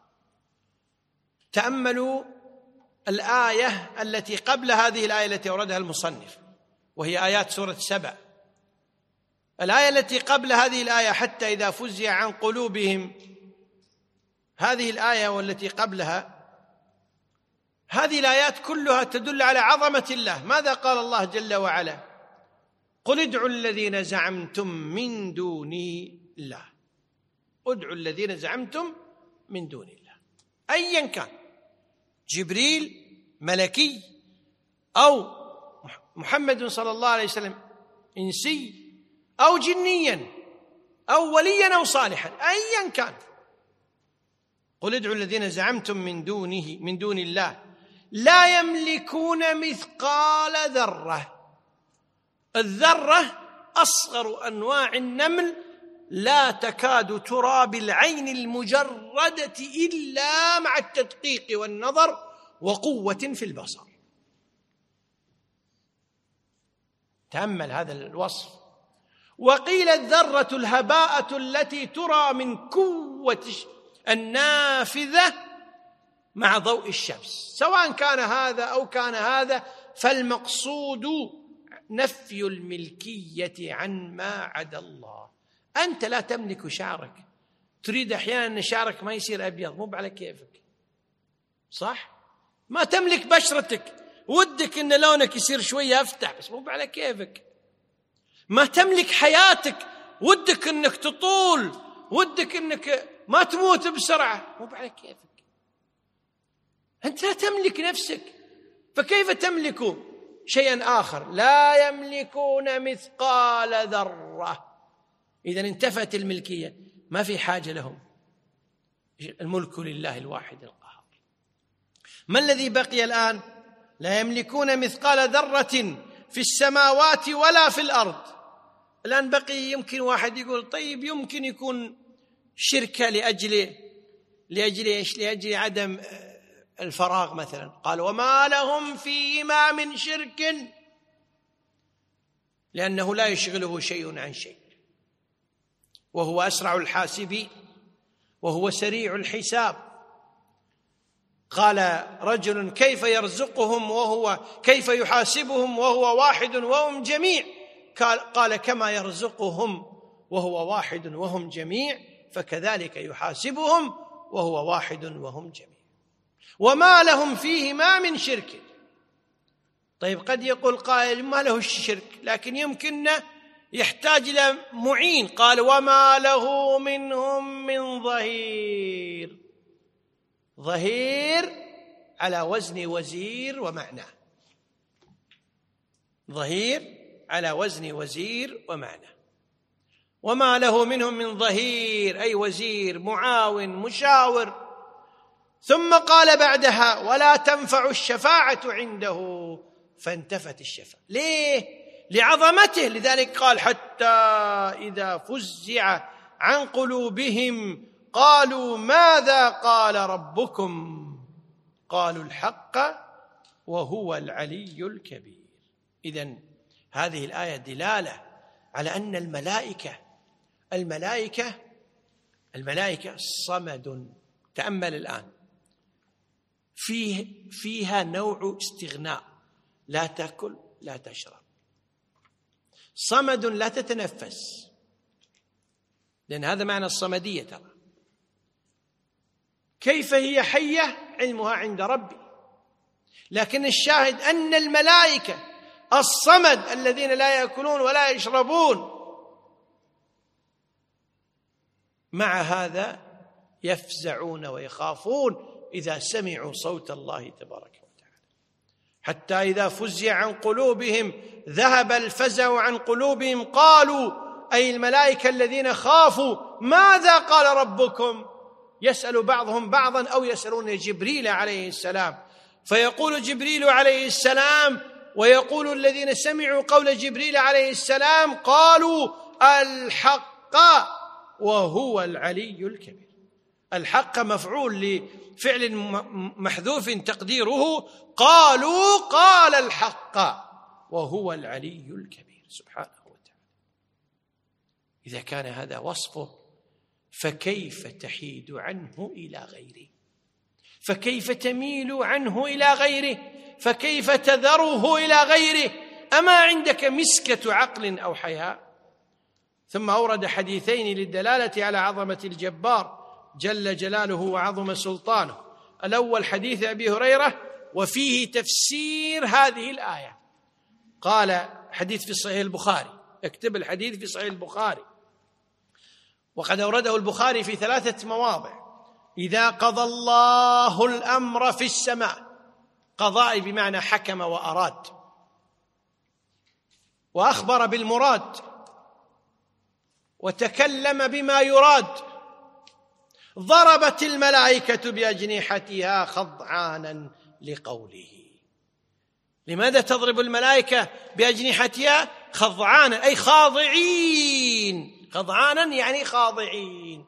S1: تأملوا الآية التي قبل هذه الآية التي أوردها المصنف، وهي آيات سورة سبأ. الآية التي قبل هذه الآية حتى إذا فزع عن قلوبهم، هذه الآية والتي قبلها، هذه الآيات كلها تدل على عظمة الله. ماذا قال الله جل وعلا؟ قل ادعوا الذين زعمتم من دون الله. ادعوا الذين زعمتم من دون الله أيا كان، جبريل ملكي أو محمد صلى الله عليه وسلم إنسي أو جنيا أو وليا أو صالحا، أيا كان. قل ادعوا الذين زعمتم من دونه من دون الله لا يملكون مثقال ذرة. الذرة أصغر أنواع النمل، لا تكاد ترى بالعين المجردة إلا مع التدقيق والنظر وقوة في البصر. تأمل هذا الوصف. وقيل الذرة الهباءة التي ترى من قوة النافذة مع ضوء الشمس، سواء كان هذا أو كان هذا، فالمقصود نفي الملكية عن ما عدا الله. أنت لا تملك شعرك، تريد أحيانا أن شعرك ما يصير أبيض، مو على كيفك، صح؟ ما تملك بشرتك، ودك أن لونك يصير شوية أفتح، بس مو على كيفك. ما تملك حياتك، ودك أنك تطول، ودك أنك ما تموت بسرعة، مو على كيفك. أنت لا تملك نفسك، فكيف تملك شيئا آخر؟ لا يملكون مثقال ذرة. إذا انتفت الملكية، ما في حاجة لهم. الملك لله الواحد القهار. ما الذي بقي الآن؟ لا يملكون مثقال ذرة في السماوات ولا في الأرض. الآن بقي يمكن واحد يقول طيب يمكن يكون شركة لأجل لأجل إيش؟ لأجل عدم الفراغ مثلا. قال وما لهم فيهما من شرك، لأنه لا يشغله شيء عن شيء، وهو أسرع الحاسبين وهو سريع الحساب. قال رجل كيف يرزقهم وهو كيف يحاسبهم وهو واحد وهم جميع؟ قال, قال كما يرزقهم وهو واحد وهم جميع فكذلك يحاسبهم وهو واحد وهم جميع. وما لهم فيهما من شرك. طيب قد يقول قائل ما له الشرك، لكن يمكن يحتاج إلى معين. قال وما له منهم من ظهير. ظهير على وزن وزير ومعناه. ظهير على وزن وزير ومعناه. وما له منهم من ظهير أي وزير، معاون، مشاور. ثم قال بعدها ولا تنفع الشفاعة عنده، فانتفت الشفاعة. ليه؟ لعظمته. لذلك قال حتى إذا فزع عن قلوبهم قالوا ماذا قال ربكم؟ قالوا الحق وهو العلي الكبير. إذن هذه الآية دلالة على أن الملائكة الملائكة الملائكة صمد. تأمل الآن، فيه فيها نوع استغناء، لا تأكل لا تشرب. صمد لا تتنفس، لأن هذا معنى الصمدية. ترى كيف هي حية علمها عند ربي، لكن الشاهد أن الملائكة الصمد الذين لا يأكلون ولا يشربون، مع هذا يفزعون ويخافون إذا سمعوا صوت الله تبارك وتعالى. حتى إذا فزع عن قلوبهم ذهب الفزع عن قلوبهم قالوا أي الملائكة الذين خافوا ماذا قال ربكم؟ يسأل بعضهم بعضا أو يسألون جبريل عليه السلام، فيقول جبريل عليه السلام ويقول الذين سمعوا قول جبريل عليه السلام قالوا الحق وهو العلي الكبير. الحق مفعول لفعل محذوف تقديره قالوا قال الحق وهو العلي الكبير سبحانه وتعالى. إذا كان هذا وصفه فكيف تحيد عنه إلى غيره؟ فكيف تميل عنه إلى غيره؟ فكيف تذره إلى غيره؟ أما عندك مسكة عقل أو حياء؟ ثم أورد حديثين للدلالة على عظمة الجبار جل جلاله وعظم سلطانه. الأول حديث أبي هريرة وفيه تفسير هذه الآية. قال حديث في صحيح البخاري، اكتب الحديث في صحيح البخاري، وقد أورده البخاري في ثلاثة مواضع. إذا قضى الله الأمر في السماء، قضاء بمعنى حكم وأراد وأخبر بالمراد وتكلم بما يراد، ضربت الملائكة بأجنحتها خضعانا لقوله. لماذا تضرب الملائكة بأجنحتها؟ خضعانا أي خاضعين، خضعانا يعني خاضعين،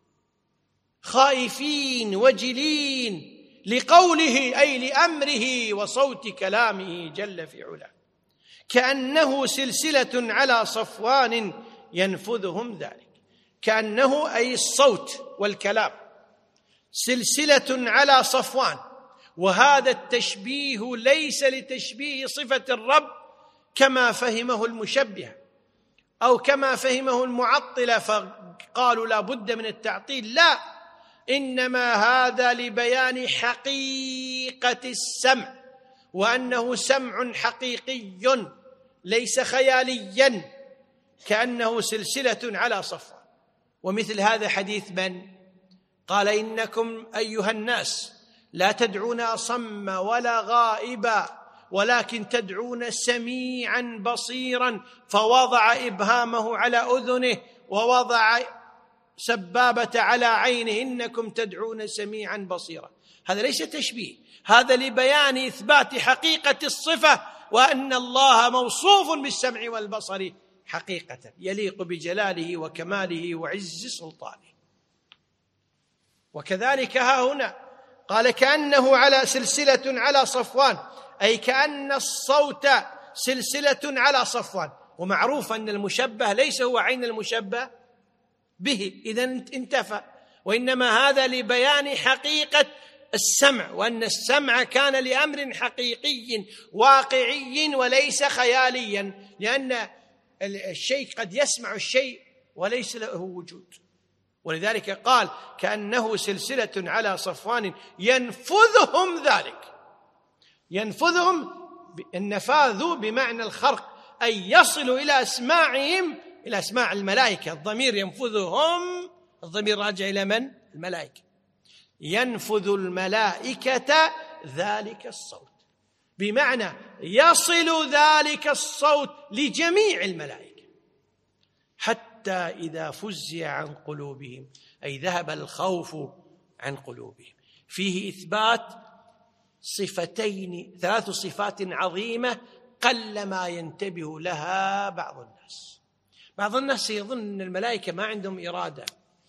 S1: خائفين وجلين لقوله أي لأمره وصوت كلامه جل في علاه، كأنه سلسلة على صفوان ينفذهم ذلك. كأنه أي الصوت والكلام سلسلة على صفوان، وهذا التشبيه ليس لتشبيه صفة الرب كما فهمه المشبهة أو كما فهمه المعطلة فقالوا لا بد من التعطيل، لا، إنما هذا لبيان حقيقة السمع، وأنه سمع حقيقي ليس خياليا، كأنه سلسلة على صفوان. ومثل هذا حديث من قال إنكم أيها الناس لا تدعون أصم ولا غائبا ولكن تدعون سميعا بصيرا، فوضع إبهامه على أذنه ووضع سبابة على عينه، إنكم تدعون سميعا بصيرا. هذا ليس تشبيه، هذا لبيان إثبات حقيقة الصفة، وأن الله موصوف بالسمع والبصر حقيقة يليق بجلاله وكماله وعز سلطانه. وكذلك ها هنا قال كأنه على سلسلة على صفوان، أي كأن الصوت سلسلة على صفوان. ومعروف أن المشبه ليس هو عين المشبه به، إذن انتفى، وإنما هذا لبيان حقيقة السمع، وأن السمع كان لأمر حقيقي واقعي وليس خياليا، لأن الشيء قد يسمع الشيء وليس له وجود. ولذلك قال كأنه سلسلة على صفوان ينفذهم ذلك. ينفذهم النفاذ بمعنى الخرق، أي يصل إلى أسماعهم، إلى أسماع الملائكة. الضمير ينفذهم، الضمير راجع إلى من؟ الملائكة. ينفذ الملائكة ذلك الصوت، بمعنى يصل ذلك الصوت لجميع الملائكة، حتى إذا فزع عن قلوبهم، أي ذهب الخوف عن قلوبهم. فيه إثبات صفتين، ثلاث صفات عظيمة قلما ينتبه لها بعض الناس. بعض الناس يظن أن الملائكة ما عندهم إرادة،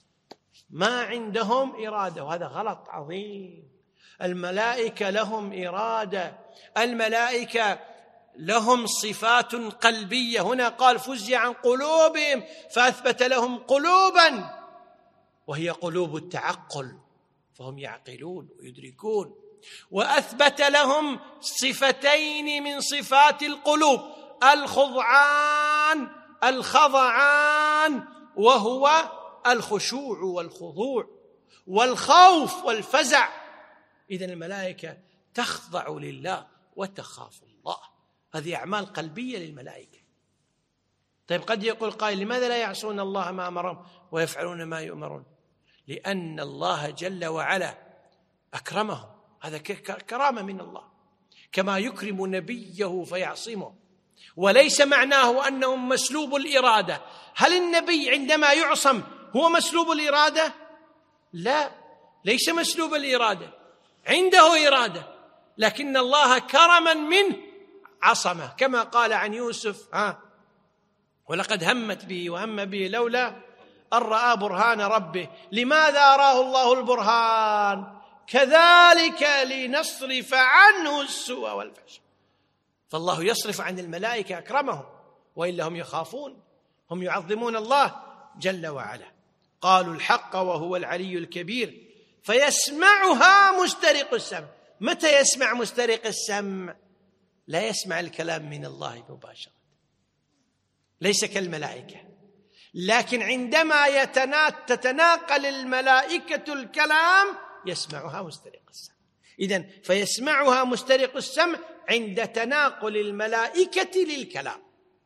S1: ما عندهم إرادة، وهذا غلط عظيم. الملائكة لهم إرادة، الملائكة لهم صفات قلبية. هنا قال فزع عن قلوبهم، فأثبت لهم قلوبا وهي قلوب التعقل، فهم يعقلون ويدركون. وأثبت لهم صفتين من صفات القلوب، الخضعان الخضعان، وهو الخشوع والخضوع والخوف والفزع. إذن الملائكة تخضع لله وتخاف الله، هذه أعمال قلبية للملائكة. طيب قد يقول قائل لماذا لا يعصون الله ما أمرهم ويفعلون ما يؤمرون؟ لأن الله جل وعلا أكرمهم، هذا كرامة من الله، كما يكرم نبيه فيعصمه. وليس معناه أنهم مسلوب الإرادة. هل النبي عندما يعصم هو مسلوب الإرادة؟ لا، ليس مسلوب الإرادة، عنده إرادة، لكن الله كرما منه عصمه، كما قال عن يوسف ها ولقد همت به وهم به لولا أن رأى برهان ربه. لماذا أراه الله البرهان؟ كذلك لنصرف عنه السوء والفحشاء. فالله يصرف عن الملائكة أكرمهم، وإلا هم يخافون، هم يعظمون الله جل وعلا. قالوا الحق وهو العلي الكبير فيسمعها مسترق السمع. متى يسمع مسترق السمع؟ لا يسمع الكلام من الله مباشرة، ليس كالملائكة، لكن عندما تتناقل الملائكة الكلام يسمعها مسترق السمع. إذن فيسمعها مسترق السمع عند تناقل الملائكة للكلام.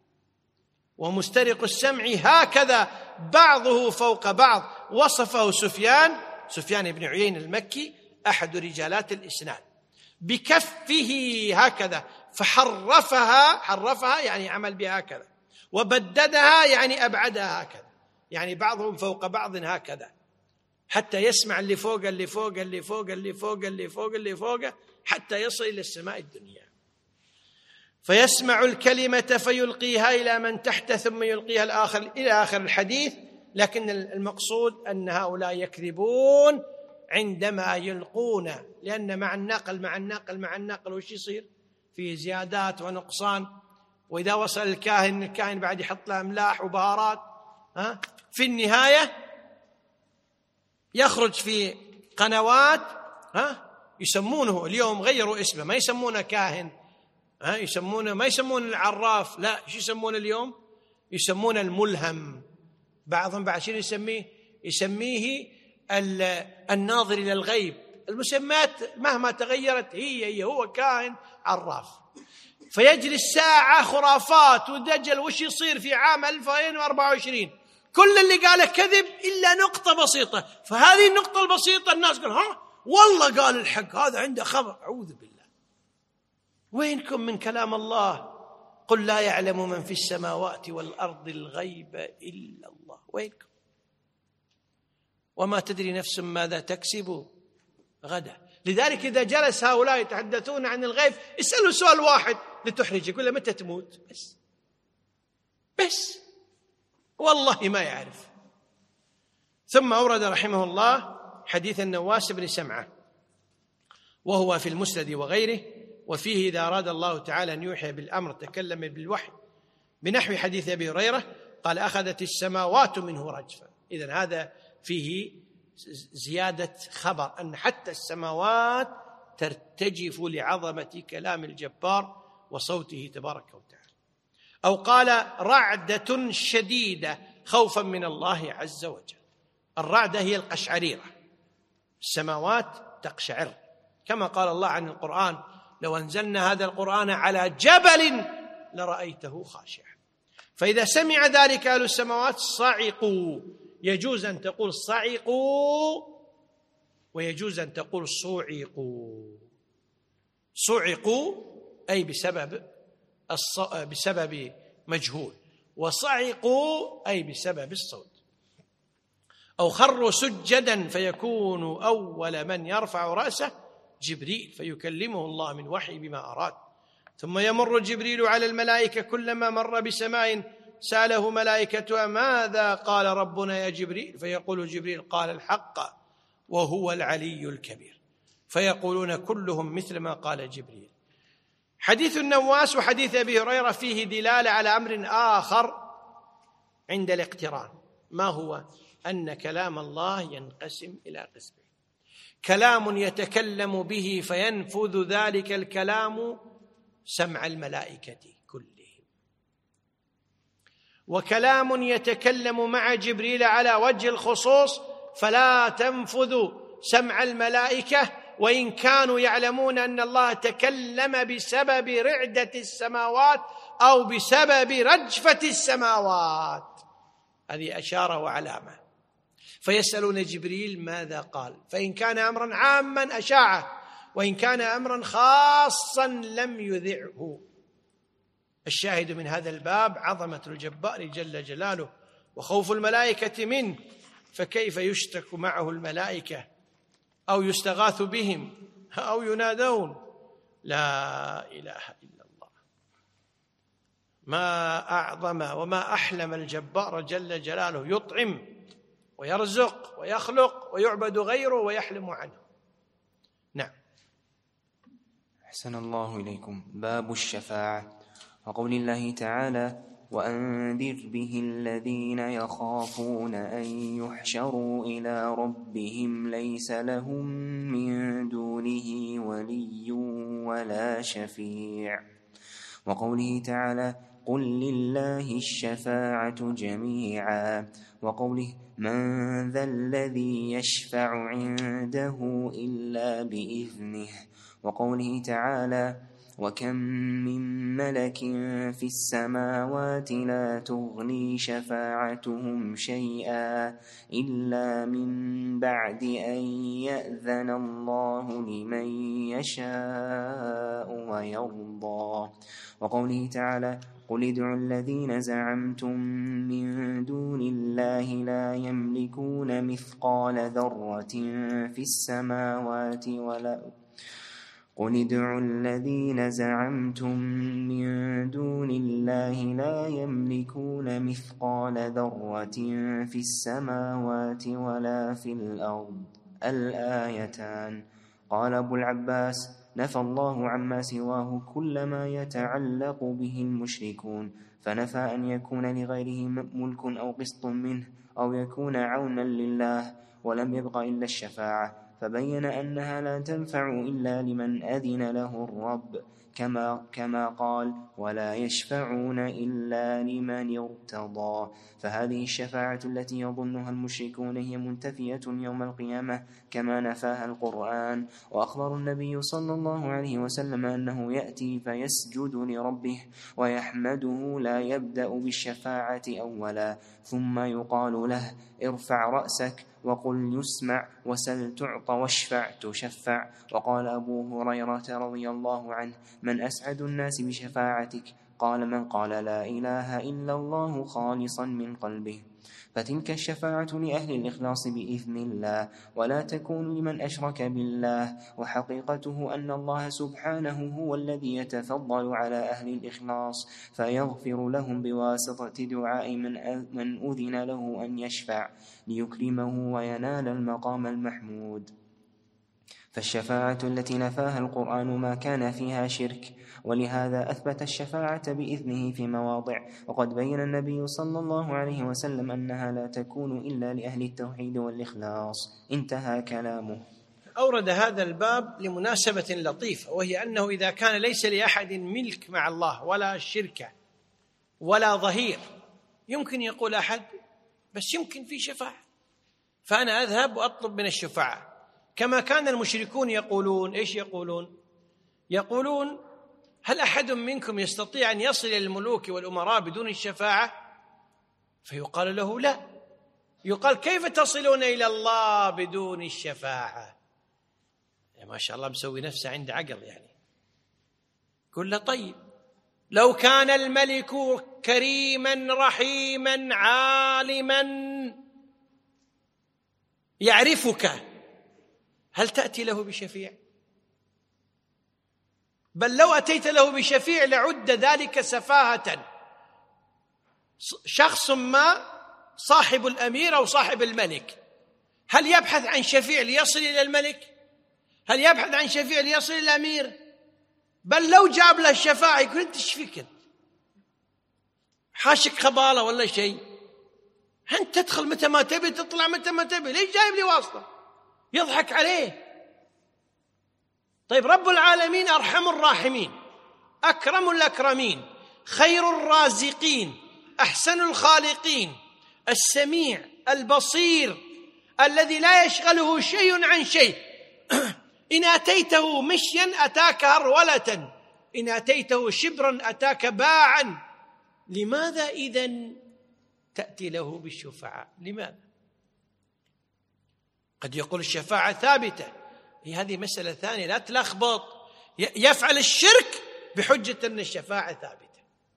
S1: ومسترق السمع هكذا بعضه فوق بعض، وصفه سفيان سفيان بن عيين المكي أحد رجالات الإسناد بكفه هكذا، فحرفها حرفها يعني عمل بها هكذا، وبددها يعني أبعدها هكذا، يعني بعضهم فوق بعض هكذا، حتى يسمع اللي فوق اللي فوق اللي فوق اللي فوق اللي فوق اللي فوق حتى يصل إلى السماء الدنيا، فيسمع الكلمة فيلقيها إلى من تحت ثم يلقيها الآخر إلى آخر الحديث. لكن المقصود أن هؤلاء يكذبون عندما يلقون، لأن مع النقل مع النقل مع النقل وش يصير؟ فيه زيادات ونقصان. وإذا وصل الكاهن الكاهن بعد يحط له أملاح وبهارات، ها في النهاية يخرج في قنوات، ها يسمونه اليوم غيروا اسمه، ما يسمونه كاهن، ها يسمونه ما يسمونه العراف، لا ايش يسمونه اليوم؟ يسمونه الملهم. بعضهم بعد شنو يسميه؟ يسميه الناظر إلى الغيب. المسميات مهما تغيرت هي هي هو كاهن عراف. فيجري الساعة خرافات ودجل وش يصير في عام ألف وأربعة وعشرين، كل اللي قاله كذب إلا نقطة بسيطة. فهذه النقطة البسيطة الناس قال ها والله قال الحق، هذا عنده خبر. أعوذ بالله، وينكم من كلام الله؟ قل لا يعلم من في السماوات والأرض الغيب إلا الله. وينكم؟ وما تدري نفس ماذا تكسب غدا. لذلك إذا جلس هؤلاء يتحدثون عن الغيب اسألوا سؤال واحد لتحرج، يقول له متى تموت؟ بس بس والله ما يعرف. ثم أورد رحمه الله حديث النواس بن سمعة وهو في المسند وغيره، وفيه إذا أراد الله تعالى أن يوحي بالأمر تكلم بالوحي بنحو حديث أبي هريرة قال أخذت السماوات منه رجفا. إذن هذا فيه زيادة خبر أن حتى السماوات ترتجف لعظمة كلام الجبار وصوته تبارك وتعالى. أو قال رعدة شديدة خوفا من الله عز وجل. الرعدة هي القشعريرة، السماوات تقشعر، كما قال الله عن القرآن لو أنزلنا هذا القرآن على جبل لرأيته خاشعا. فإذا سمع ذلك أهل السماوات صعقوا. يجوز أن تقول صعقوا ويجوز أن تقول صعقوا. صعقوا أي بسبب الص... بسبب مجهول، وصعقوا أي بسبب الصوت. أو خروا سجدا فيكون أول من يرفع رأسه جبريل فيكلمه الله من وحي بما أراد. ثم يمر جبريل على الملائكة كلما مر بسماء سأله ملائكة ماذا قال ربنا يا جبريل؟ فيقول جبريل قال الحق وهو العلي الكبير، فيقولون كلهم مثل ما قال جبريل. حديث النواس وحديث أبي هريرة فيه دلالة على أمر آخر عند الاقتران. ما هو؟ أن كلام الله ينقسم إلى قسمين: كلام يتكلم به فينفذ ذلك الكلام سمع الملائكة كلهم، وكلام يتكلم مع جبريل على وجه الخصوص فلا تنفذ سمع الملائكة وإن كانوا يعلمون أن الله تكلم بسبب رعدة السماوات أو بسبب رجفة السماوات. هذه أشارة وعلامة. فيسألون جبريل ماذا قال، فإن كان أمرا عاما أشاعه، وإن كان أمرا خاصا لم يذعه. الشاهد من هذا الباب عظمة الجبار جل جلاله وخوف الملائكة منه، فكيف يشتك معه الملائكة أو يستغاث بهم أو ينادون؟ لا إله إلا الله. ما أعظم وما أحلم الجبار جل جلاله، يطعم ويرزق ويخلق ويعبد غيره ويحلم عنه. نعم.
S2: أحسن الله إليكم. باب الشفاعة وقول الله تعالى وأنذر به الذين يخافون أن يحشروا إلى ربهم ليس لهم من دونه ولي ولا شفيع. وقوله تعالى قل لله الشفاعة جميعا. وقوله من ذا الذي يشفع عنده إلا بإذنه. وقوله تعالى وكم من ملك في السماوات لا تغني شفاعتهم شيئا إلا من بعد أن يأذن الله لمن يشاء ويرضى. وقوله تعالى قل ادعوا الذين زعمتم من دون الله لا يملكون مثقال ذرة في السماوات ولا قل ادعوا الذين زعمتم من دون الله لا يملكون مثقال ذرة في السماوات ولا في الأرض. الآيتان. قال أبو العباس: نفى الله عما سواه كل ما يتعلق به المشركون، فنفى أن يكون لغيره ملك أو قسط منه أو يكون عونا لله، ولم يبق إلا الشفاعة، فبين أنها لا تنفع إلا لمن أذن له الرب، كما, كما قال: ولا يشفعون إلا لمن ارتضى. فهذه الشفاعة التي يظنها المشركون هي منتفية يوم القيامة كما نفاها القرآن. وأخبر النبي صلى الله عليه وسلم أنه يأتي فيسجد لربه ويحمده، لا يبدأ بالشفاعة أولا، ثم يقال له: ارفع رأسك وقل يسمع، وسل تعطى، واشفع تشفع. وقال أبو هريرة رضي الله عنه: من أسعد الناس بشفاعتك؟ قال: من قال لا إله إلا الله خالصا من قلبه. فتلك الشفاعة لأهل الإخلاص بإذن الله، ولا تكون لمن أشرك بالله. وحقيقته أن الله سبحانه هو الذي يتفضل على أهل الإخلاص فيغفر لهم بواسطة دعاء من أذن له أن يشفع ليكرمه وينال المقام المحمود. فالشفاعة التي نفاها القرآن ما كان فيها شرك، ولهذا أثبت الشفاعة بإذنه في مواضع، وقد بين النبي صلى الله عليه وسلم أنها لا تكون إلا لأهل التوحيد والإخلاص. انتهى كلامه.
S1: أورد هذا الباب لمناسبة لطيفة، وهي أنه إذا كان ليس لأحد ملك مع الله ولا شركة ولا ظهير، يمكن يقول أحد: بس يمكن في شفاعة، فأنا أذهب وأطلب من الشفاعة. كما كان المشركون يقولون. إيش يقولون؟ يقولون: هل أحد منكم يستطيع أن يصل إلى الملوك والأمراء بدون الشفاعة؟ فيقال له: لا. يقال: كيف تصلون إلى الله بدون الشفاعة؟ يا ما شاء الله مسوي نفسه عنده عقل يعني. قل له: طيب لو كان الملك كريما رحيما عالما يعرفك، هل تأتي له بشفيع؟ بل لو أتيت له بشفيع لعد ذلك سفاهة. شخص ما صاحب الأمير أو صاحب الملك، هل يبحث عن شفيع ليصل إلى الملك؟ هل يبحث عن شفيع ليصل إلى الأمير؟ بل لو جاب له الشفاعة يقول: أنت ايش فيك؟ حاشك خبالة ولا شيء؟ أنت تدخل متى ما تبي، تطلع متى ما تبي، ليش جايب لي واسطة؟ يضحك عليه. طيب رب العالمين أرحم الراحمين، أكرم الأكرمين، خير الرازقين، أحسن الخالقين، السميع البصير، الذي لا يشغله شيء عن شيء. إن أتيته مشيا أتاك هرولة، إن أتيته شبرا أتاك باعا. لماذا إذن تأتي له بالشفاعة؟ لماذا؟ قد يقول الشفاعة ثابتة، هي هذه مسألة ثانية، لا تلخبط. يفعل الشرك بحجة أن الشفاعة ثابتة،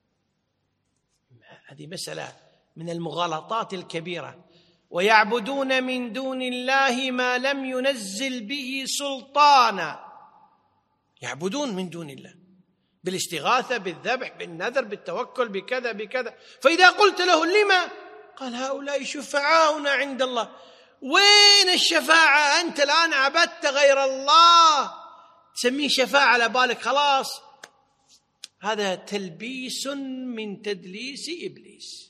S1: هذه مسألة من المغالطات الكبيرة. ويعبدون من دون الله ما لم ينزل به سلطانا، يعبدون من دون الله بالاستغاثة، بالذبح، بالنذر، بالتوكل، بكذا بكذا. فإذا قلت له: لما؟ قال: هؤلاء شفعاؤنا عند الله. وين الشفاعة؟ أنت الآن عبدت غير الله تسميه شفاعة على بالك خلاص. هذا تلبيس من تدليس إبليس.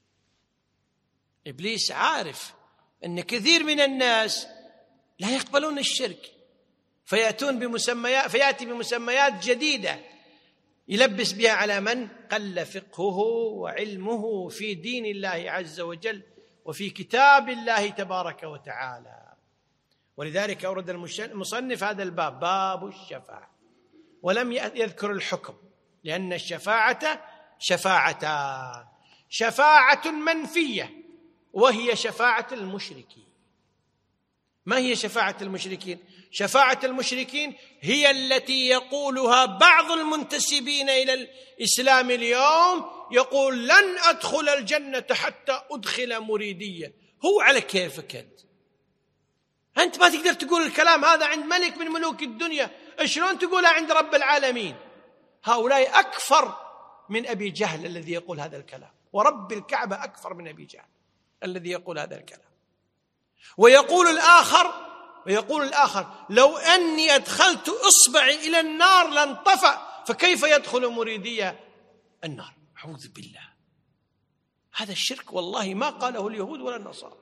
S1: إبليس عارف أن كثير من الناس لا يقبلون الشرك، فيأتون بمسميات فيأتي بمسميات جديدة يلبس بها على من قل فقهه وعلمه في دين الله عز وجل وفي كتاب الله تبارك وتعالى. ولذلك أورد المصنف هذا الباب، باب الشفاعة، ولم يذكر الحكم، لأن الشفاعة شفاعتان: شفاعة منفية وهي شفاعة المشركين. ما هي شفاعة المشركين؟ شفاعة المشركين هي التي يقولها بعض المنتسبين إلى الإسلام اليوم، يقول: لن أدخل الجنة حتى أدخل مريدية. هو على كيفك أنت، أنت ما تقدر تقول الكلام هذا عند ملك من ملوك الدنيا، شلون تقولها عند رب العالمين؟ هؤلاء أكفر من أبي جهل الذي يقول هذا الكلام، ورب الكعبة أكفر من أبي جهل الذي يقول هذا الكلام. ويقول الآخر ويقول الآخر لو أني أدخلت إصبعي إلى النار لانطفأ، فكيف يدخل مريدي النار؟ أعوذ بالله، هذا الشرك والله ما قاله اليهود ولا النصارى،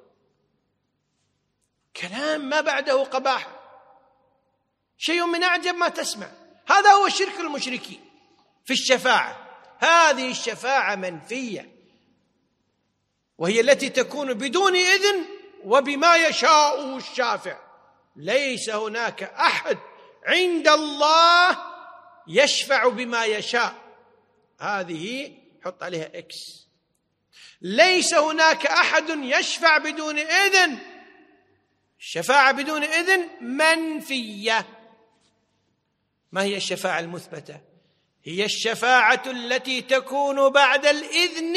S1: كلام ما بعده قباحة، شيء من أعجب ما تسمع. هذا هو شرك المشركين في الشفاعة. هذه الشفاعة منفية، وهي التي تكون بدون إذن وبما يشاء الشافع. ليس هناك أحد عند الله يشفع بما يشاء، هذه حط عليها إكس. ليس هناك أحد يشفع بدون إذن، الشفاعة بدون إذن منفية. ما هي الشفاعة المثبتة؟ هي الشفاعة التي تكون بعد الإذن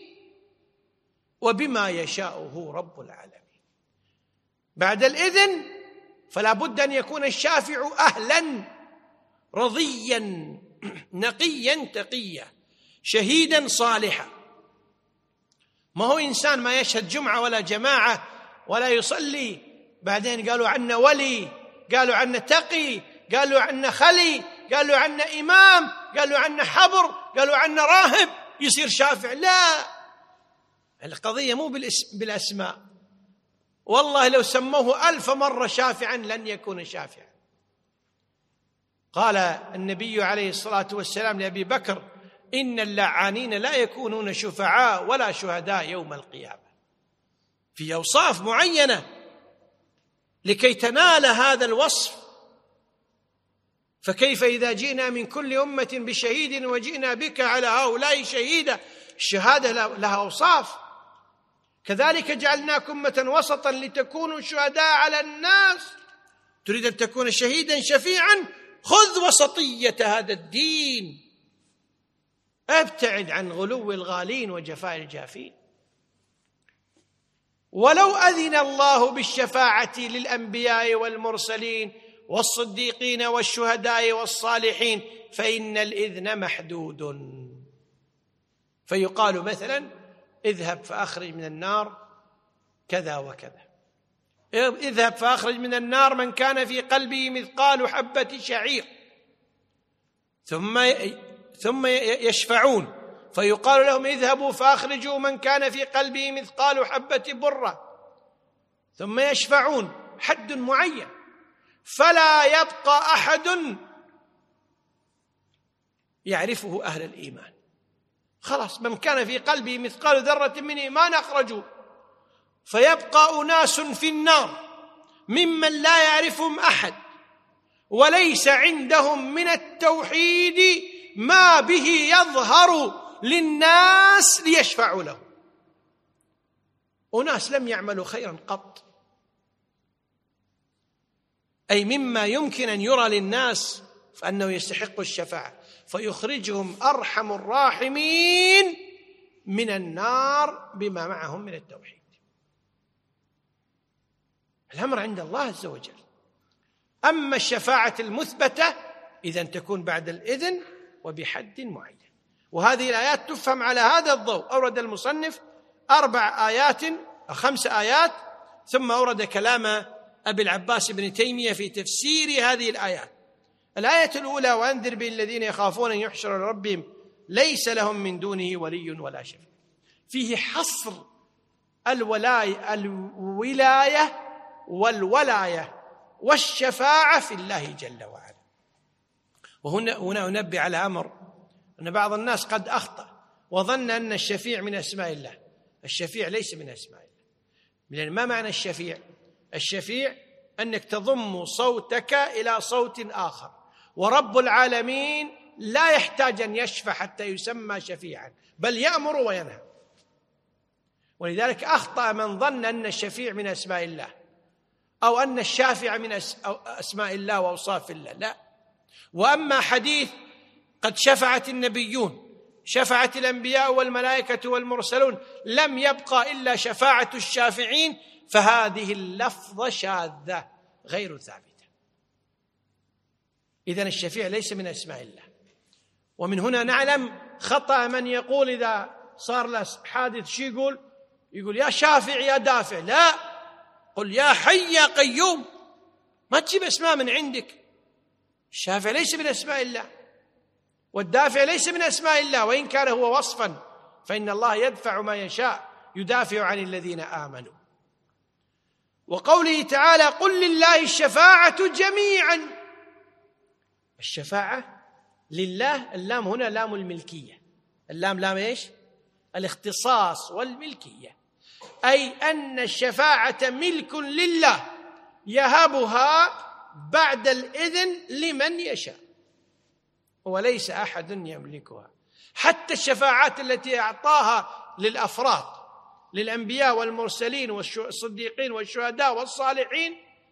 S1: وبما يشاءه رب العالمين. بعد الإذن فلا بد أن يكون الشافع أهلا رضيا نقيا تقيا شهيدا صالحا. ما هو إنسان ما يشهد جمعة ولا جماعة ولا يصلي، بعدين قالوا عنه ولي، قالوا عنه تقي، قالوا عنه خلي، قالوا عنه إمام، قالوا عنه حبر، قالوا عنه راهب، يصير شافع؟ لا، القضية مو بالأسماء. والله لو سموه ألف مرة شافعا لن يكون شافعا. قال النبي عليه الصلاة والسلام لأبي بكر: إن اللعانين لا يكونون شفعاء ولا شهداء يوم القيامة، في أوصاف معينة لكي تنال هذا الوصف. فكيف إذا جئنا من كل أمة بشهيد وجئنا بك على هؤلاء شهيدا؟ الشهادة لها أوصاف. كذلك جعلناكم أمة وسطا لتكونوا شهداء على الناس. تريد أن تكون شهيدا شفيعا؟ خذ وسطية هذا الدين، ابتعد عن غلو الغالين وجفاء الجافين. ولو أذن الله بالشفاعة للأنبياء والمرسلين والصديقين والشهداء والصالحين فإن الإذن محدود. فيقال مثلا: اذهب فأخرج من النار كذا وكذا، اذهب فأخرج من النار من كان في قلبه مثقال حبة شعير، ثم ثم يشفعون فيقال لهم: اذهبوا فأخرجوا من كان في قلبه مثقال حبة برة، ثم يشفعون حد معين، فلا يبقى أحد يعرفه أهل الإيمان. خلاص، من كان في قلبه مثقال ذرة من إيمان أخرجوا، فيبقى أناس في النار ممن لا يعرفهم أحد وليس عندهم من التوحيد ما به يظهر للناس ليشفعوا له. أناس لم يعملوا خيرا قط، أي مما يمكن أن يرى للناس فأنه يستحق الشفاعة، فيخرجهم أرحم الراحمين من النار بما معهم من التوحيد. الأمر عند الله عز وجل. أما الشفاعة المثبتة إذن تكون بعد الإذن وبحد معين. وهذه الآيات تفهم على هذا الضوء. أورد المصنف أربع آيات أو خمس آيات، ثم أورد كلام أبي العباس بن تيمية في تفسير هذه الآيات. الآية الأولى: وأنذر به الذين يخافون أن يحشروا لربهم ليس لهم من دونه ولي ولا شفيع. فيه حصر الولاية الولاية والولاية والشفاعة في الله جل وعلا. وهنا هنا أنبه على أمر، أن بعض الناس قد أخطأ وظن أن الشفيع من أسماء الله. الشفيع ليس من أسماء الله. لأن ما معنى الشفيع؟ الشفيع أنك تضم صوتك إلى صوت آخر، ورب العالمين لا يحتاج أن يشفع حتى يسمى شفيعا، بل يأمر وينهى. ولذلك أخطأ من ظن أن الشفيع من أسماء الله، أو أن الشافع من أسماء الله وأوصاف الله، لا. وأما حديث قد شفعت النبيون، شفعت الأنبياء والملائكة والمرسلون، لم يبقى إلا شفاعة الشافعين، فهذه اللفظة شاذة غير ثابتة. إذن الشفيع ليس من أسماء الله. ومن هنا نعلم خطأ من يقول إذا صار له حادث شي يقول يقول يا شافع يا دافع. لا، قل يا حي يا قيوم، ما تجيب أسماء من عندك. الشافع ليس من أسماء الله، والدافع ليس من أسماء الله، وإن كان هو وصفا، فإن الله يدفع ما يشاء، يدافع عن الذين آمنوا. وقوله تعالى قل لله الشفاعة جميعا، الشفاعة لله، اللام هنا لام الملكية، اللام لام إيش؟ الاختصاص والملكية، أي أن الشفاعة ملك لله يهبها بعد الإذن لمن يشاء، وليس أحد يملكها. حتى الشفاعات التي أعطاها للأفراد، للأنبياء والمرسلين والصديقين والشهداء والصالحين،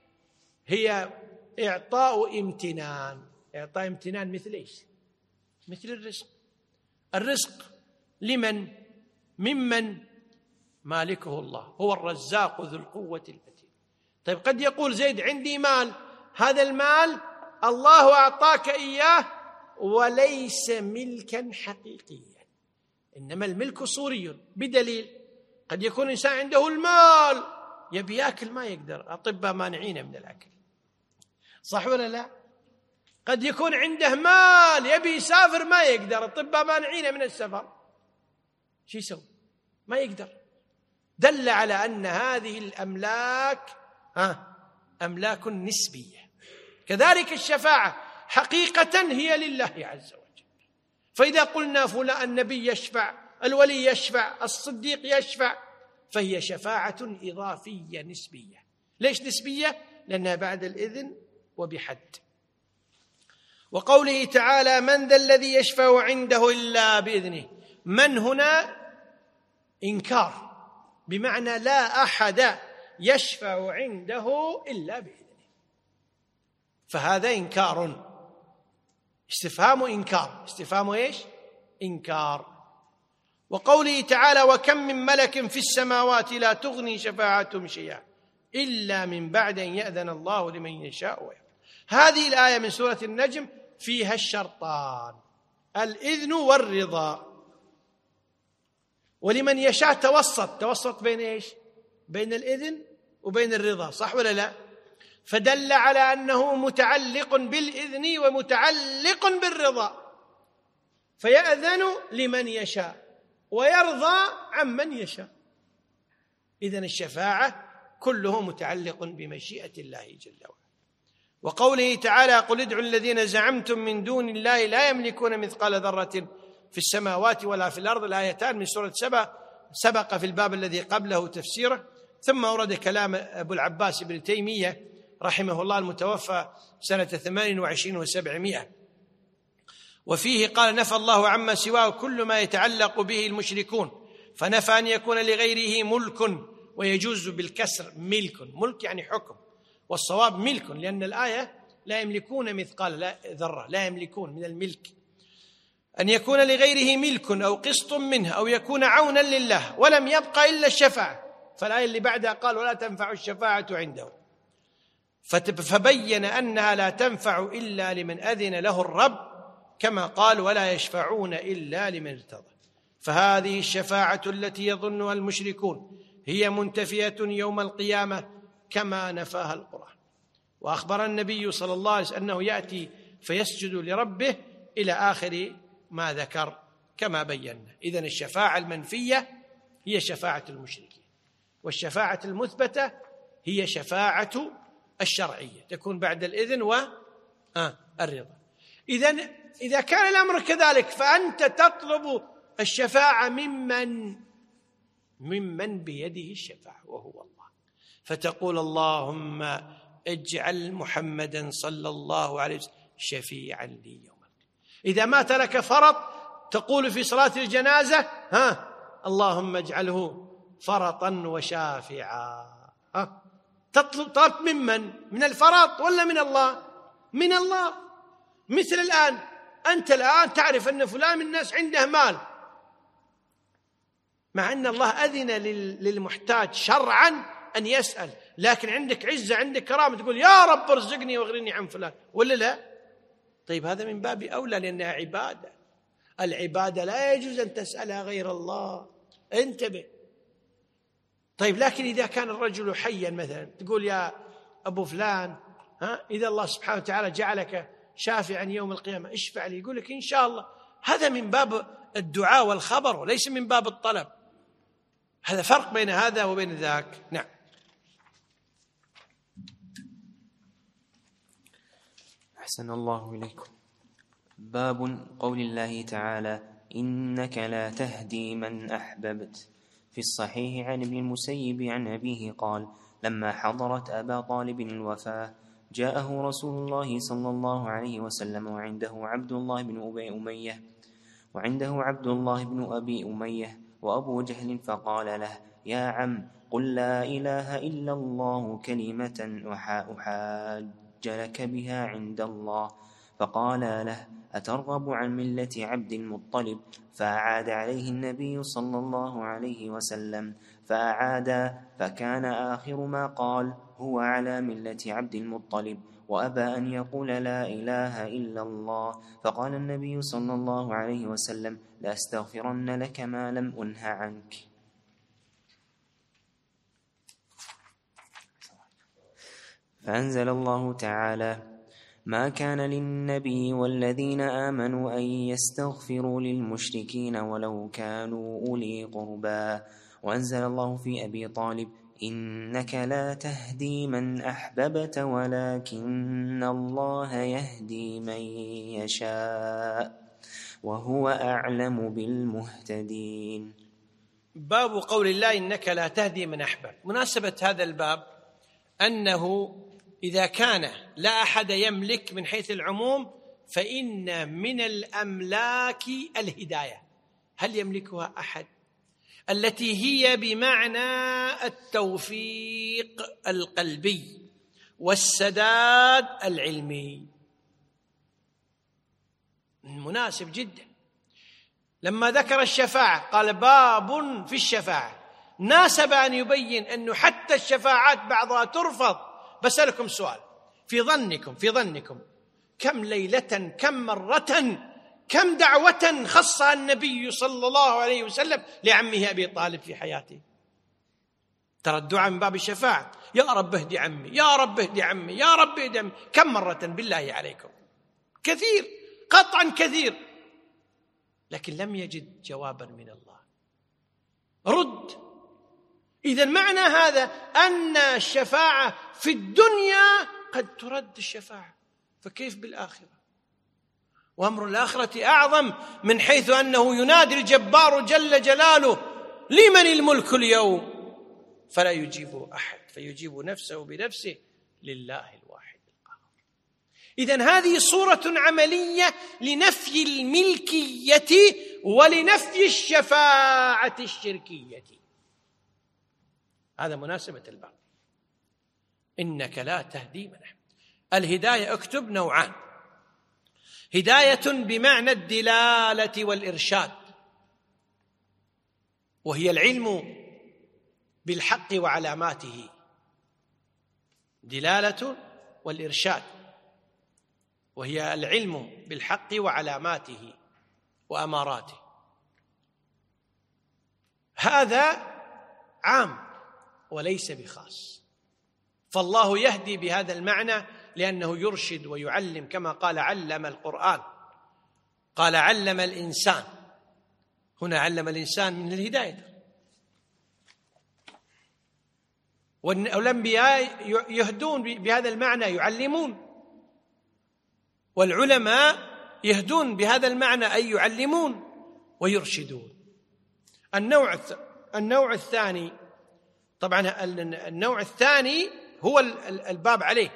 S1: هي إعطاء امتنان. إعطاء امتنان مثل إيش؟ مثل الرزق. الرزق لمن؟ ممن مالكه الله، هو الرزاق ذو القوة المتين. طيب قد يقول زيد عندي مال، هذا المال الله أعطاك إياه وليس ملكا حقيقيا، إنما الملك صوري. بدليل قد يكون إنسان عنده المال يبي يأكل ما يقدر، أطباء مانعين من الأكل، صح ولا لا؟ قد يكون عنده مال يبي يسافر ما يقدر، أطباء مانعين من السفر، شو يسوي؟ ما يقدر. دل على أن هذه الأملاك ها أملاك نسبية. كذلك الشفاعة حقيقة هي لله عز وجل. فإذا قلنا فلان النبي يشفع، الولي يشفع، الصديق يشفع، فهي شفاعة إضافية نسبية. ليش نسبية؟ لأنها بعد الإذن وبحد. وقوله تعالى من ذا الذي يشفع عنده إلا بإذنه، من هنا إنكار، بمعنى لا أحد يشفع عنده إلا بإذنه، فهذا إنكار، استفهام إنكار. استفهام إيش؟ إنكار. وقوله تعالى وكم من ملك في السماوات لا تغني شفاعتهم شيئا إلا من بعد أن يأذن الله لمن يشاء ويرضى. هذه الآية من سورة النجم فيها الشرطان، الإذن والرضا. ولمن يشاء توسط، توسط بين إيش؟ بين الإذن وبين الرضا، صح ولا لا؟ فدل على أنه متعلق بالإذن ومتعلق بالرضا، فيأذن لمن يشاء ويرضى عمن يشاء. إذن الشفاعة كله متعلق بمشيئة الله جل وعلا. وقوله تعالى قل ادعوا الذين زعمتم من دون الله لا يملكون مثقال ذرة في السماوات ولا في الأرض، الآيتان من سورة سبأ سبق في الباب الذي قبله تفسيره. ثم ورد كلام أبو العباس بن تيمية رحمه الله المتوفى سنة ثمان وعشرين وسبعمائة، وفيه قال نفى الله عما سواه كل ما يتعلق به المشركون، فنفى أن يكون لغيره ملك، ويجوز بالكسر ملك، ملك يعني حكم، والصواب ملك، لأن الآية لا يملكون مثقال ذرة، لا يملكون من الملك. أن يكون لغيره ملك أو قسط منه أو يكون عونا لله، ولم يبقى إلا الشفاعة، فالآية اللي بعدها قال ولا تنفع الشفاعة عنده، فبين أنها لا تنفع إلا لمن أذن له الرب، كما قال ولا يشفعون إلا لمن ارتضى. فهذه الشفاعة التي يظنها المشركون هي منتفية يوم القيامة كما نفاها القرآن. وأخبر النبي صلى الله عليه وسلم أنه يأتي فيسجد لربه إلى آخر ما ذكر كما بينا. إذن الشفاعة المنفية هي شفاعة المشركين، والشفاعة المثبتة هي شفاعة الشرعية، تكون بعد الإذن والرضا. إذن إذا كان الأمر كذلك فأنت تطلب الشفاعة ممن ممن بيده الشفاعة وهو الله، فتقول اللهم اجعل محمدا صلى الله عليه وسلم شفيعا لي يوم القيامة. إذا مات لك فرط تقول في صلاة الجنازة ها اللهم اجعله فرطا وشافعا. ها تطلب طلب ممن؟ من الفرط ولا من الله؟ من الله. مثل الآن أنت الآن تعرف أن فلان من الناس عنده مال، مع أن الله أذن للمحتاج شرعا أن يسأل، لكن عندك عزة عندك كرامة تقول يا رب ارزقني واغنني عن فلان، ولا لا؟ طيب هذا من باب أولى لأنها عبادة. العبادة لا يجوز أن تسألها غير الله، انتبه. طيب لكن إذا كان الرجل حيا مثلا، تقول يا أبو فلان ها إذا الله سبحانه وتعالى جعلك شافعا يوم القيامة اشفع لي، يقول لك إن شاء الله. هذا من باب الدعاء والخبر وليس من باب الطلب. هذا فرق بين هذا وبين ذاك. نعم.
S2: أحسن الله إليكم. باب قول الله تعالى: إنك لا تهدي من أحببت. في الصحيح عن ابن المسيب عن أبيه قال: لما حضرت أبا طالب الوفاة جاءه رسول الله صلى الله عليه وسلم وعنده عبد الله بن أبي أمية وعنده عبد الله بن أبي أمية وأبو جهل، فقال له: يا عم، قل لا إله إلا الله كلمة أحاج لك بها عند الله. فقال له: أترغب عن ملة عبد المطلب؟ فأعاد عليه النبي صلى الله عليه وسلم فأعاد، فكان آخر ما قال: هو على ملة عبد المطلب، وأبى أن يقول لا إله إلا الله. فقال النبي صلى الله عليه وسلم: لأستغفرن لك ما لم أنه عنك. فأنزل الله تعالى: ما كان للنبي والذين آمنوا أن يستغفروا للمشركين ولو كانوا أولي قربى. وأنزل الله في أبي طالب: إنك لا تهدي من أحببت ولكن الله يهدي من يشاء وهو أعلم بالمهتدين.
S1: باب قول الله: إنك لا تهدي من أحببت. مناسبة هذا الباب أنه إذا كان لا أحد يملك من حيث العموم، فإن من الأملاك الهداية. هل يملكها أحد؟ التي هي بمعنى التوفيق القلبي والسداد العلمي. مناسب جدا. لما ذكر الشفاعة قال: باب في الشفاعة. ناسب أن يبين أنه حتى الشفاعات بعضها ترفض. بسألكم سؤال: في ظنكم في ظنكم كم ليلة، كم مرة، كم دعوة خصها النبي صلى الله عليه وسلم لعمه أبي طالب في حياته؟ ترى الدعاء من باب الشفاعة. يا رب اهدي عمي، يا رب اهدي عمي، يا رب اهدي عمي. كم مرة بالله عليكم؟ كثير، قطعا كثير. لكن لم يجد جوابا من الله. رد. إذن معنى هذا أن الشفاعة في الدنيا قد ترد الشفاعة، فكيف بالآخرة؟ وأمر الآخرة أعظم، من حيث أنه ينادي الجبار جل جلاله: لمن الملك اليوم؟ فلا يجيبه أحد، فيجيب نفسه بنفسه: لله الواحد القهار. إذن هذه صورة عملية لنفي الملكية ولنفي الشفاعة الشركية. هذا مناسبة الباب. إنك لا تهدي من أحببت. الهداية اكتب نوعان: هداية بمعنى الدلالة والإرشاد، وهي العلم بالحق وعلاماته. دلالة والإرشاد، وهي العلم بالحق وعلاماته وأماراته. هذا عام وليس بخاص. فالله يهدي بهذا المعنى لأنه يرشد ويعلم، كما قال: علم القرآن، قال: علم الإنسان. هنا علم الإنسان من الهداية. والأنبياء يهدون بهذا المعنى، يعلمون. والعلماء يهدون بهذا المعنى، أي يعلمون ويرشدون. النوع النوع الثاني، طبعا النوع الثاني هو الباب عليه: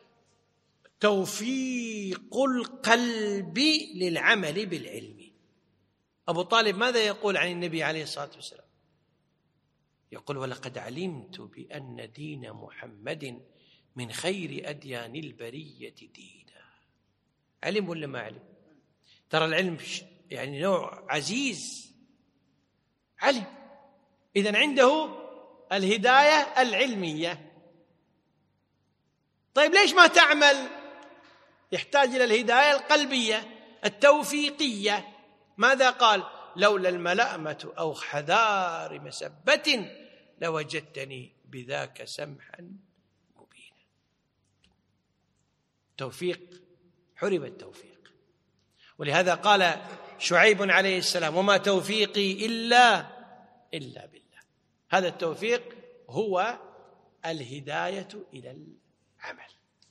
S1: توفيق القلب للعمل بالعلم. أبو طالب ماذا يقول عن النبي عليه الصلاة والسلام؟ يقول: ولقد علمت بأن دين محمد من خير أديان البرية دينا. علم ولا ما علم؟ ترى العلم يعني نوع عزيز، علم. إذن عنده الهداية العلمية. طيب ليش ما تعمل؟ يحتاج إلى الهداية القلبية التوفيقية. ماذا قال؟ لولا الملامة أو حذار مسبة لوجدتني بذاك سمحا مبينا. توفيق، حرم التوفيق. ولهذا قال شعيب عليه السلام: وما توفيقي إلا إلا بالله. هذا التوفيق هو الهداية إلى العمل.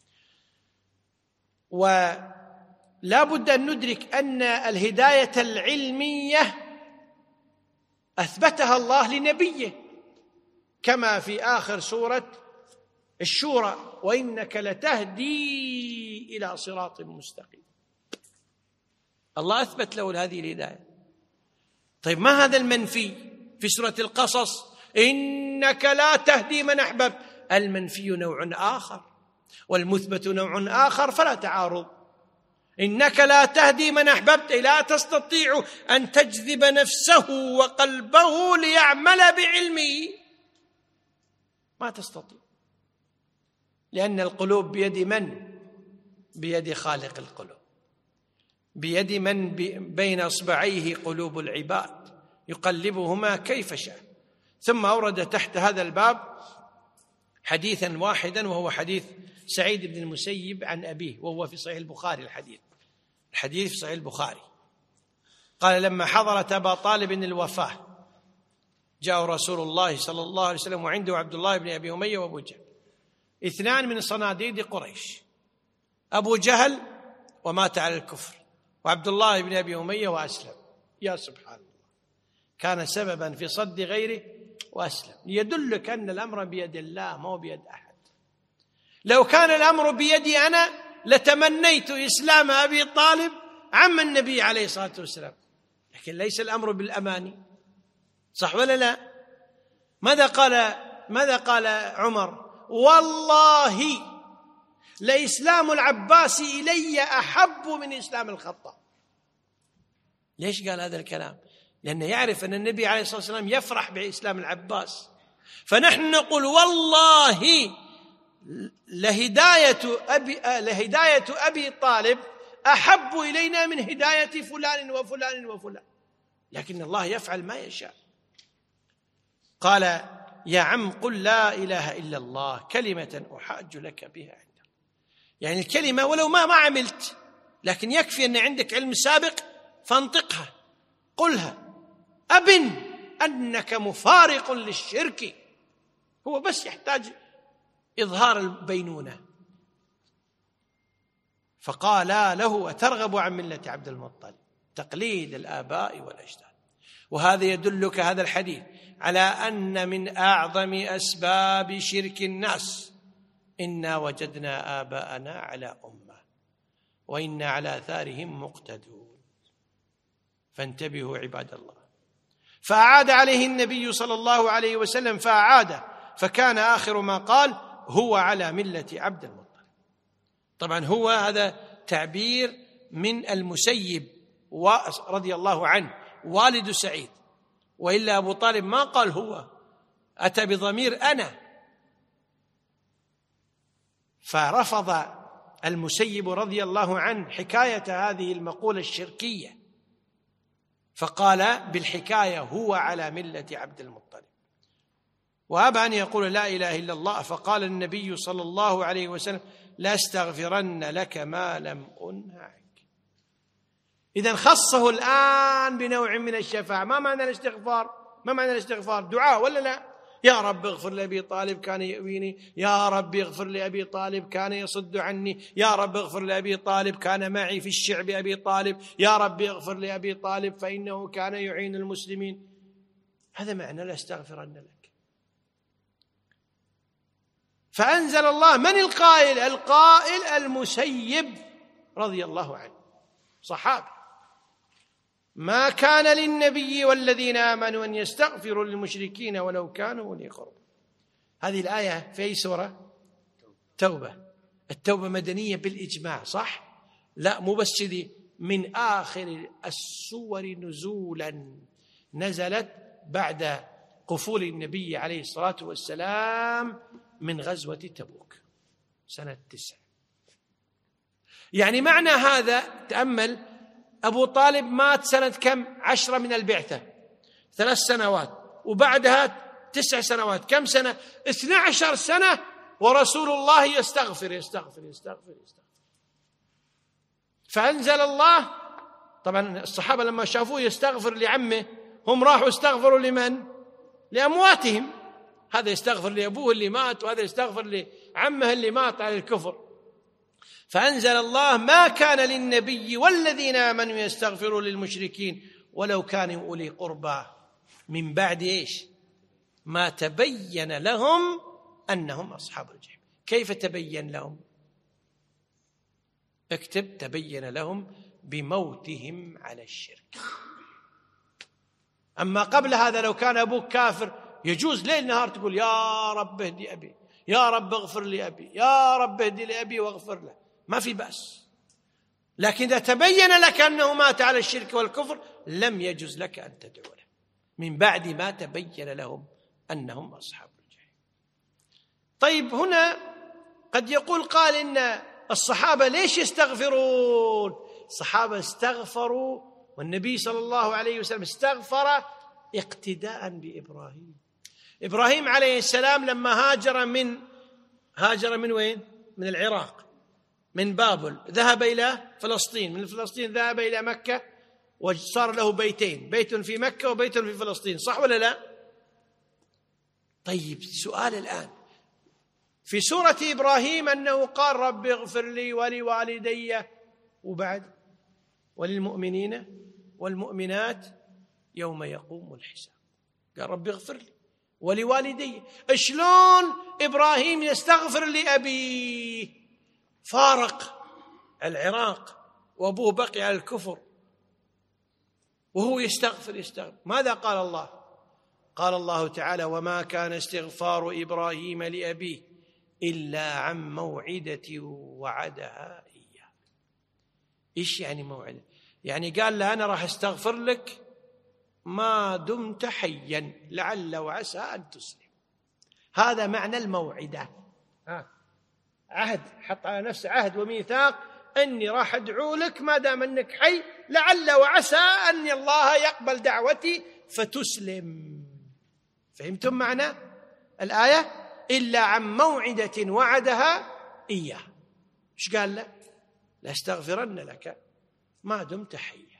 S1: ولا بد أن ندرك أن الهداية العلمية أثبتها الله لنبيه، كما في آخر سورة الشورى: وإنك لتهدي إلى صراط مستقيم. الله أثبت له هذه الهداية. طيب ما هذا المنفي في سورة القصص؟ إنك لا تهدي من أحببت. المنفي نوع آخر والمثبت نوع آخر، فلا تعارض. إنك لا تهدي من أحببت، لا تستطيع أن تجذب نفسه وقلبه ليعمل بعلمه، ما تستطيع، لأن القلوب بيد من؟ بيد خالق القلوب، بيد من بين أصبعيه قلوب العباد يقلبهما كيف شاء. ثم أورد تحت هذا الباب حديثا واحدا، وهو حديث سعيد بن المسيب عن أبيه، وهو في صحيح البخاري. الحديث الحديث في صحيح البخاري قال: لما حضرت أبا طالب الوفاة جاء رسول الله صلى الله عليه وسلم وعنده عبد الله بن أبي أمية وأبو جهل، اثنان من صناديد قريش، أبو جهل ومات على الكفر، وعبد الله بن أبي أمية وأسلم. يا سبحان الله، كان سببا في صد غيره وأسلم، ليدلك أن الأمر بيد الله ما هو بيد أحد. لو كان الأمر بيدي أنا لتمنيت إسلام أبي طالب عم النبي عليه الصلاة والسلام، لكن ليس الأمر بالأماني، صح ولا لا؟ ماذا قال ماذا قال عمر؟ والله لإسلام العباس إلي أحب من إسلام الخطاب. ليش قال هذا الكلام؟ لأنه يعرف أن النبي عليه الصلاة والسلام يفرح بإسلام العباس. فنحن نقول والله لهداية أبي, لهداية أبي طالب أحب إلينا من هداية فلان وفلان وفلان، لكن الله يفعل ما يشاء. قال: يا عم قل لا إله إلا الله كلمة أحاج لك بها عند الله. يعني الكلمة ولو ما ما عملت، لكن يكفي أن عندك علم سابق فانطقها، قلها، أبن أنك مفارق للشرك. هو بس يحتاج إظهار البينونة. فقال له: أترغب عن ملة عبد المطلب؟ تقليد الآباء والأجداد. وهذا يدلك هذا الحديث على أن من أعظم أسباب شرك الناس: إنا وجدنا آباءنا على أمة وإنا على آثارهم مقتدون. فانتبهوا عباد الله. فأعاد عليه النبي صلى الله عليه وسلم فأعاد، فكان آخر ما قال: هو على ملة عبد المطلب. طبعا هو هذا تعبير من المسيب رضي الله عنه والد سعيد، وإلا أبو طالب ما قال هو، أتى بضمير أنا. فرفض المسيب رضي الله عنه حكاية هذه المقولة الشركية، فقال بالحكاية: هو على ملة عبد المطلب. وأبى أن يقول لا إله إلا الله، فقال النبي صلى الله عليه وسلم: لا استغفرن لك ما لم أنه عنك. إذن خصه الآن بنوع من الشفاعة. ما معنى الاستغفار؟ ما معنى الاستغفار؟ دعاء ولا لا؟ يا رب اغفر لأبي طالب كان يؤويني، يا رب اغفر لأبي طالب كان يصد عني، يا رب اغفر لأبي طالب كان معي في الشعب أبي طالب، يا رب اغفر لأبي طالب فإنه كان يعين المسلمين. هذا معنى لا استغفرن لك. فأنزل الله: من القائل؟ القائل المسيب رضي الله عنه، صحابي. ما كان للنبي والذين آمنوا أن يستغفروا للمشركين ولو كانوا أولي قربى. هذه الآية في أي سورة؟ توبة. التوبة مدنية بالإجماع، صح؟ لا مو بس كذي، من آخر السور نزولا، نزلت بعد قفول النبي عليه الصلاة والسلام من غزوة تبوك سنة تسع. يعني معنى هذا، تأمل، أبو طالب مات سنة كم؟ عشرة من البعثة، ثلاث سنوات، وبعدها تسع سنوات، كم سنة؟ اثنى عشر سنة، ورسول الله يستغفر يستغفر يستغفر يستغفر. فأنزل الله، طبعا الصحابة لما شافوه يستغفر لعمه هم راحوا استغفروا لمن؟ لأمواتهم. هذا يستغفر لأبوه اللي مات، وهذا يستغفر لعمه اللي مات على الكفر. فأنزل الله: ما كان للنبي والذين آمنوا يستغفروا للمشركين ولو كانوا أولي قربى من بعد إيش؟ ما تبين لهم أنهم أصحاب الجحيم. كيف تبين لهم؟ اكتب: تبين لهم بموتهم على الشرك. أما قبل هذا لو كان أبوك كافر يجوز ليل نهار تقول: يا رب اهدي أبي، يا رب اغفر لي أبي، يا رب اهدي لأبي واغفر له، ما في بأس. لكن إذا تبين لك أنه مات على الشرك والكفر لم يجوز لك أن تدعو له من بعد ما تبين لهم أنهم أصحاب الجحيم. طيب، هنا قد يقول قال إن الصحابة ليش يستغفرون؟ الصحابة استغفروا والنبي صلى الله عليه وسلم استغفر اقتداء بإبراهيم. إبراهيم عليه السلام لما هاجر من هاجر من وين؟ من العراق، من بابل، ذهب إلى فلسطين، من فلسطين ذهب إلى مكة، وصار له بيتين، بيت في مكة وبيت في فلسطين، صح ولا لا؟ طيب، سؤال الآن، في سورة إبراهيم أنه قال: رب اغفر لي ولوالدي، وبعد وللمؤمنين والمؤمنات يوم يقوم الحساب. قال: رب اغفر لي ولوالدي. شلون إبراهيم يستغفر لأبيه؟ فارق العراق وأبوه بقي على الكفر وهو يستغفر يستغفر. ماذا قال الله؟ قال الله تعالى: وما كان استغفار إبراهيم لأبيه إلا عن موعدة وعدها إياه. إيش يعني موعدة؟ يعني قال له: أنا راح استغفر لك ما دمت حيا لعل وعسى أن تسلم. هذا معنى الموعدة. ها، عهد، حط على نفسه عهد وميثاق أني راح أدعو لك ما دام أنك حي، لعل وعسى أن الله يقبل دعوتي فتسلم. فهمتم معنى الآية؟ إلا عن موعدة وعدها إياه. إيش قال له؟ لاستغفرن لك ما دمت حيا.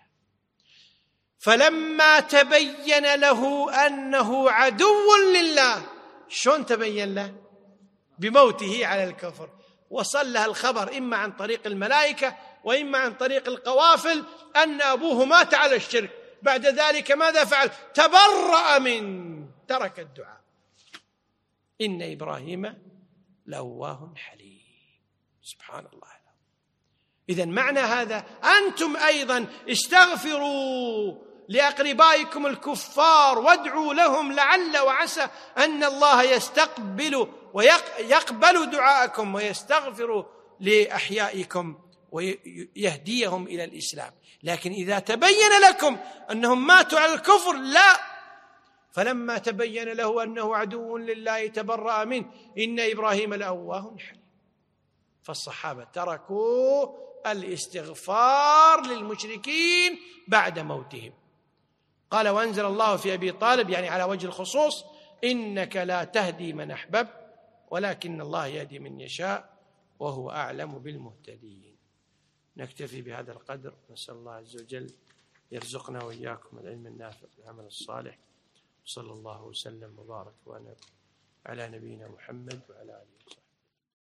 S1: فلما تبين له أنه عدو لله، شلون تبين له؟ بموته على الكفر. وصل له الخبر إما عن طريق الملائكة وإما عن طريق القوافل أن أبوه مات على الشرك. بعد ذلك ماذا فعل؟ تبرأ من ترك الدعاء. إن إبراهيم لأواه حليم. سبحان الله. إذن معنى هذا: أنتم أيضا استغفروا لأقربائكم الكفار وادعوا لهم لعل وعسى أن الله يستقبل ويقبل دعاءكم ويستغفر لأحيائكم ويهديهم إلى الإسلام. لكن إذا تبين لكم أنهم ماتوا على الكفر لا. فلما تبين له أنه عدو لله تبرأ منه إن إبراهيم لأواه حليم. فالصحابة تركوا الاستغفار للمشركين بعد موتهم. قال: وأنزل الله في أبي طالب، يعني على وجه الخصوص: إنك لا تهدي من أحببت ولكن الله يهدي من يشاء وهو أعلم بالمهتدين. نكتفي بهذا القدر. نسأل الله عز وجل يرزقنا وإياكم العلم النافع والعمل الصالح. صلى الله وسلم وبارك وأنعم على نبينا محمد وعلى آله وصحبه.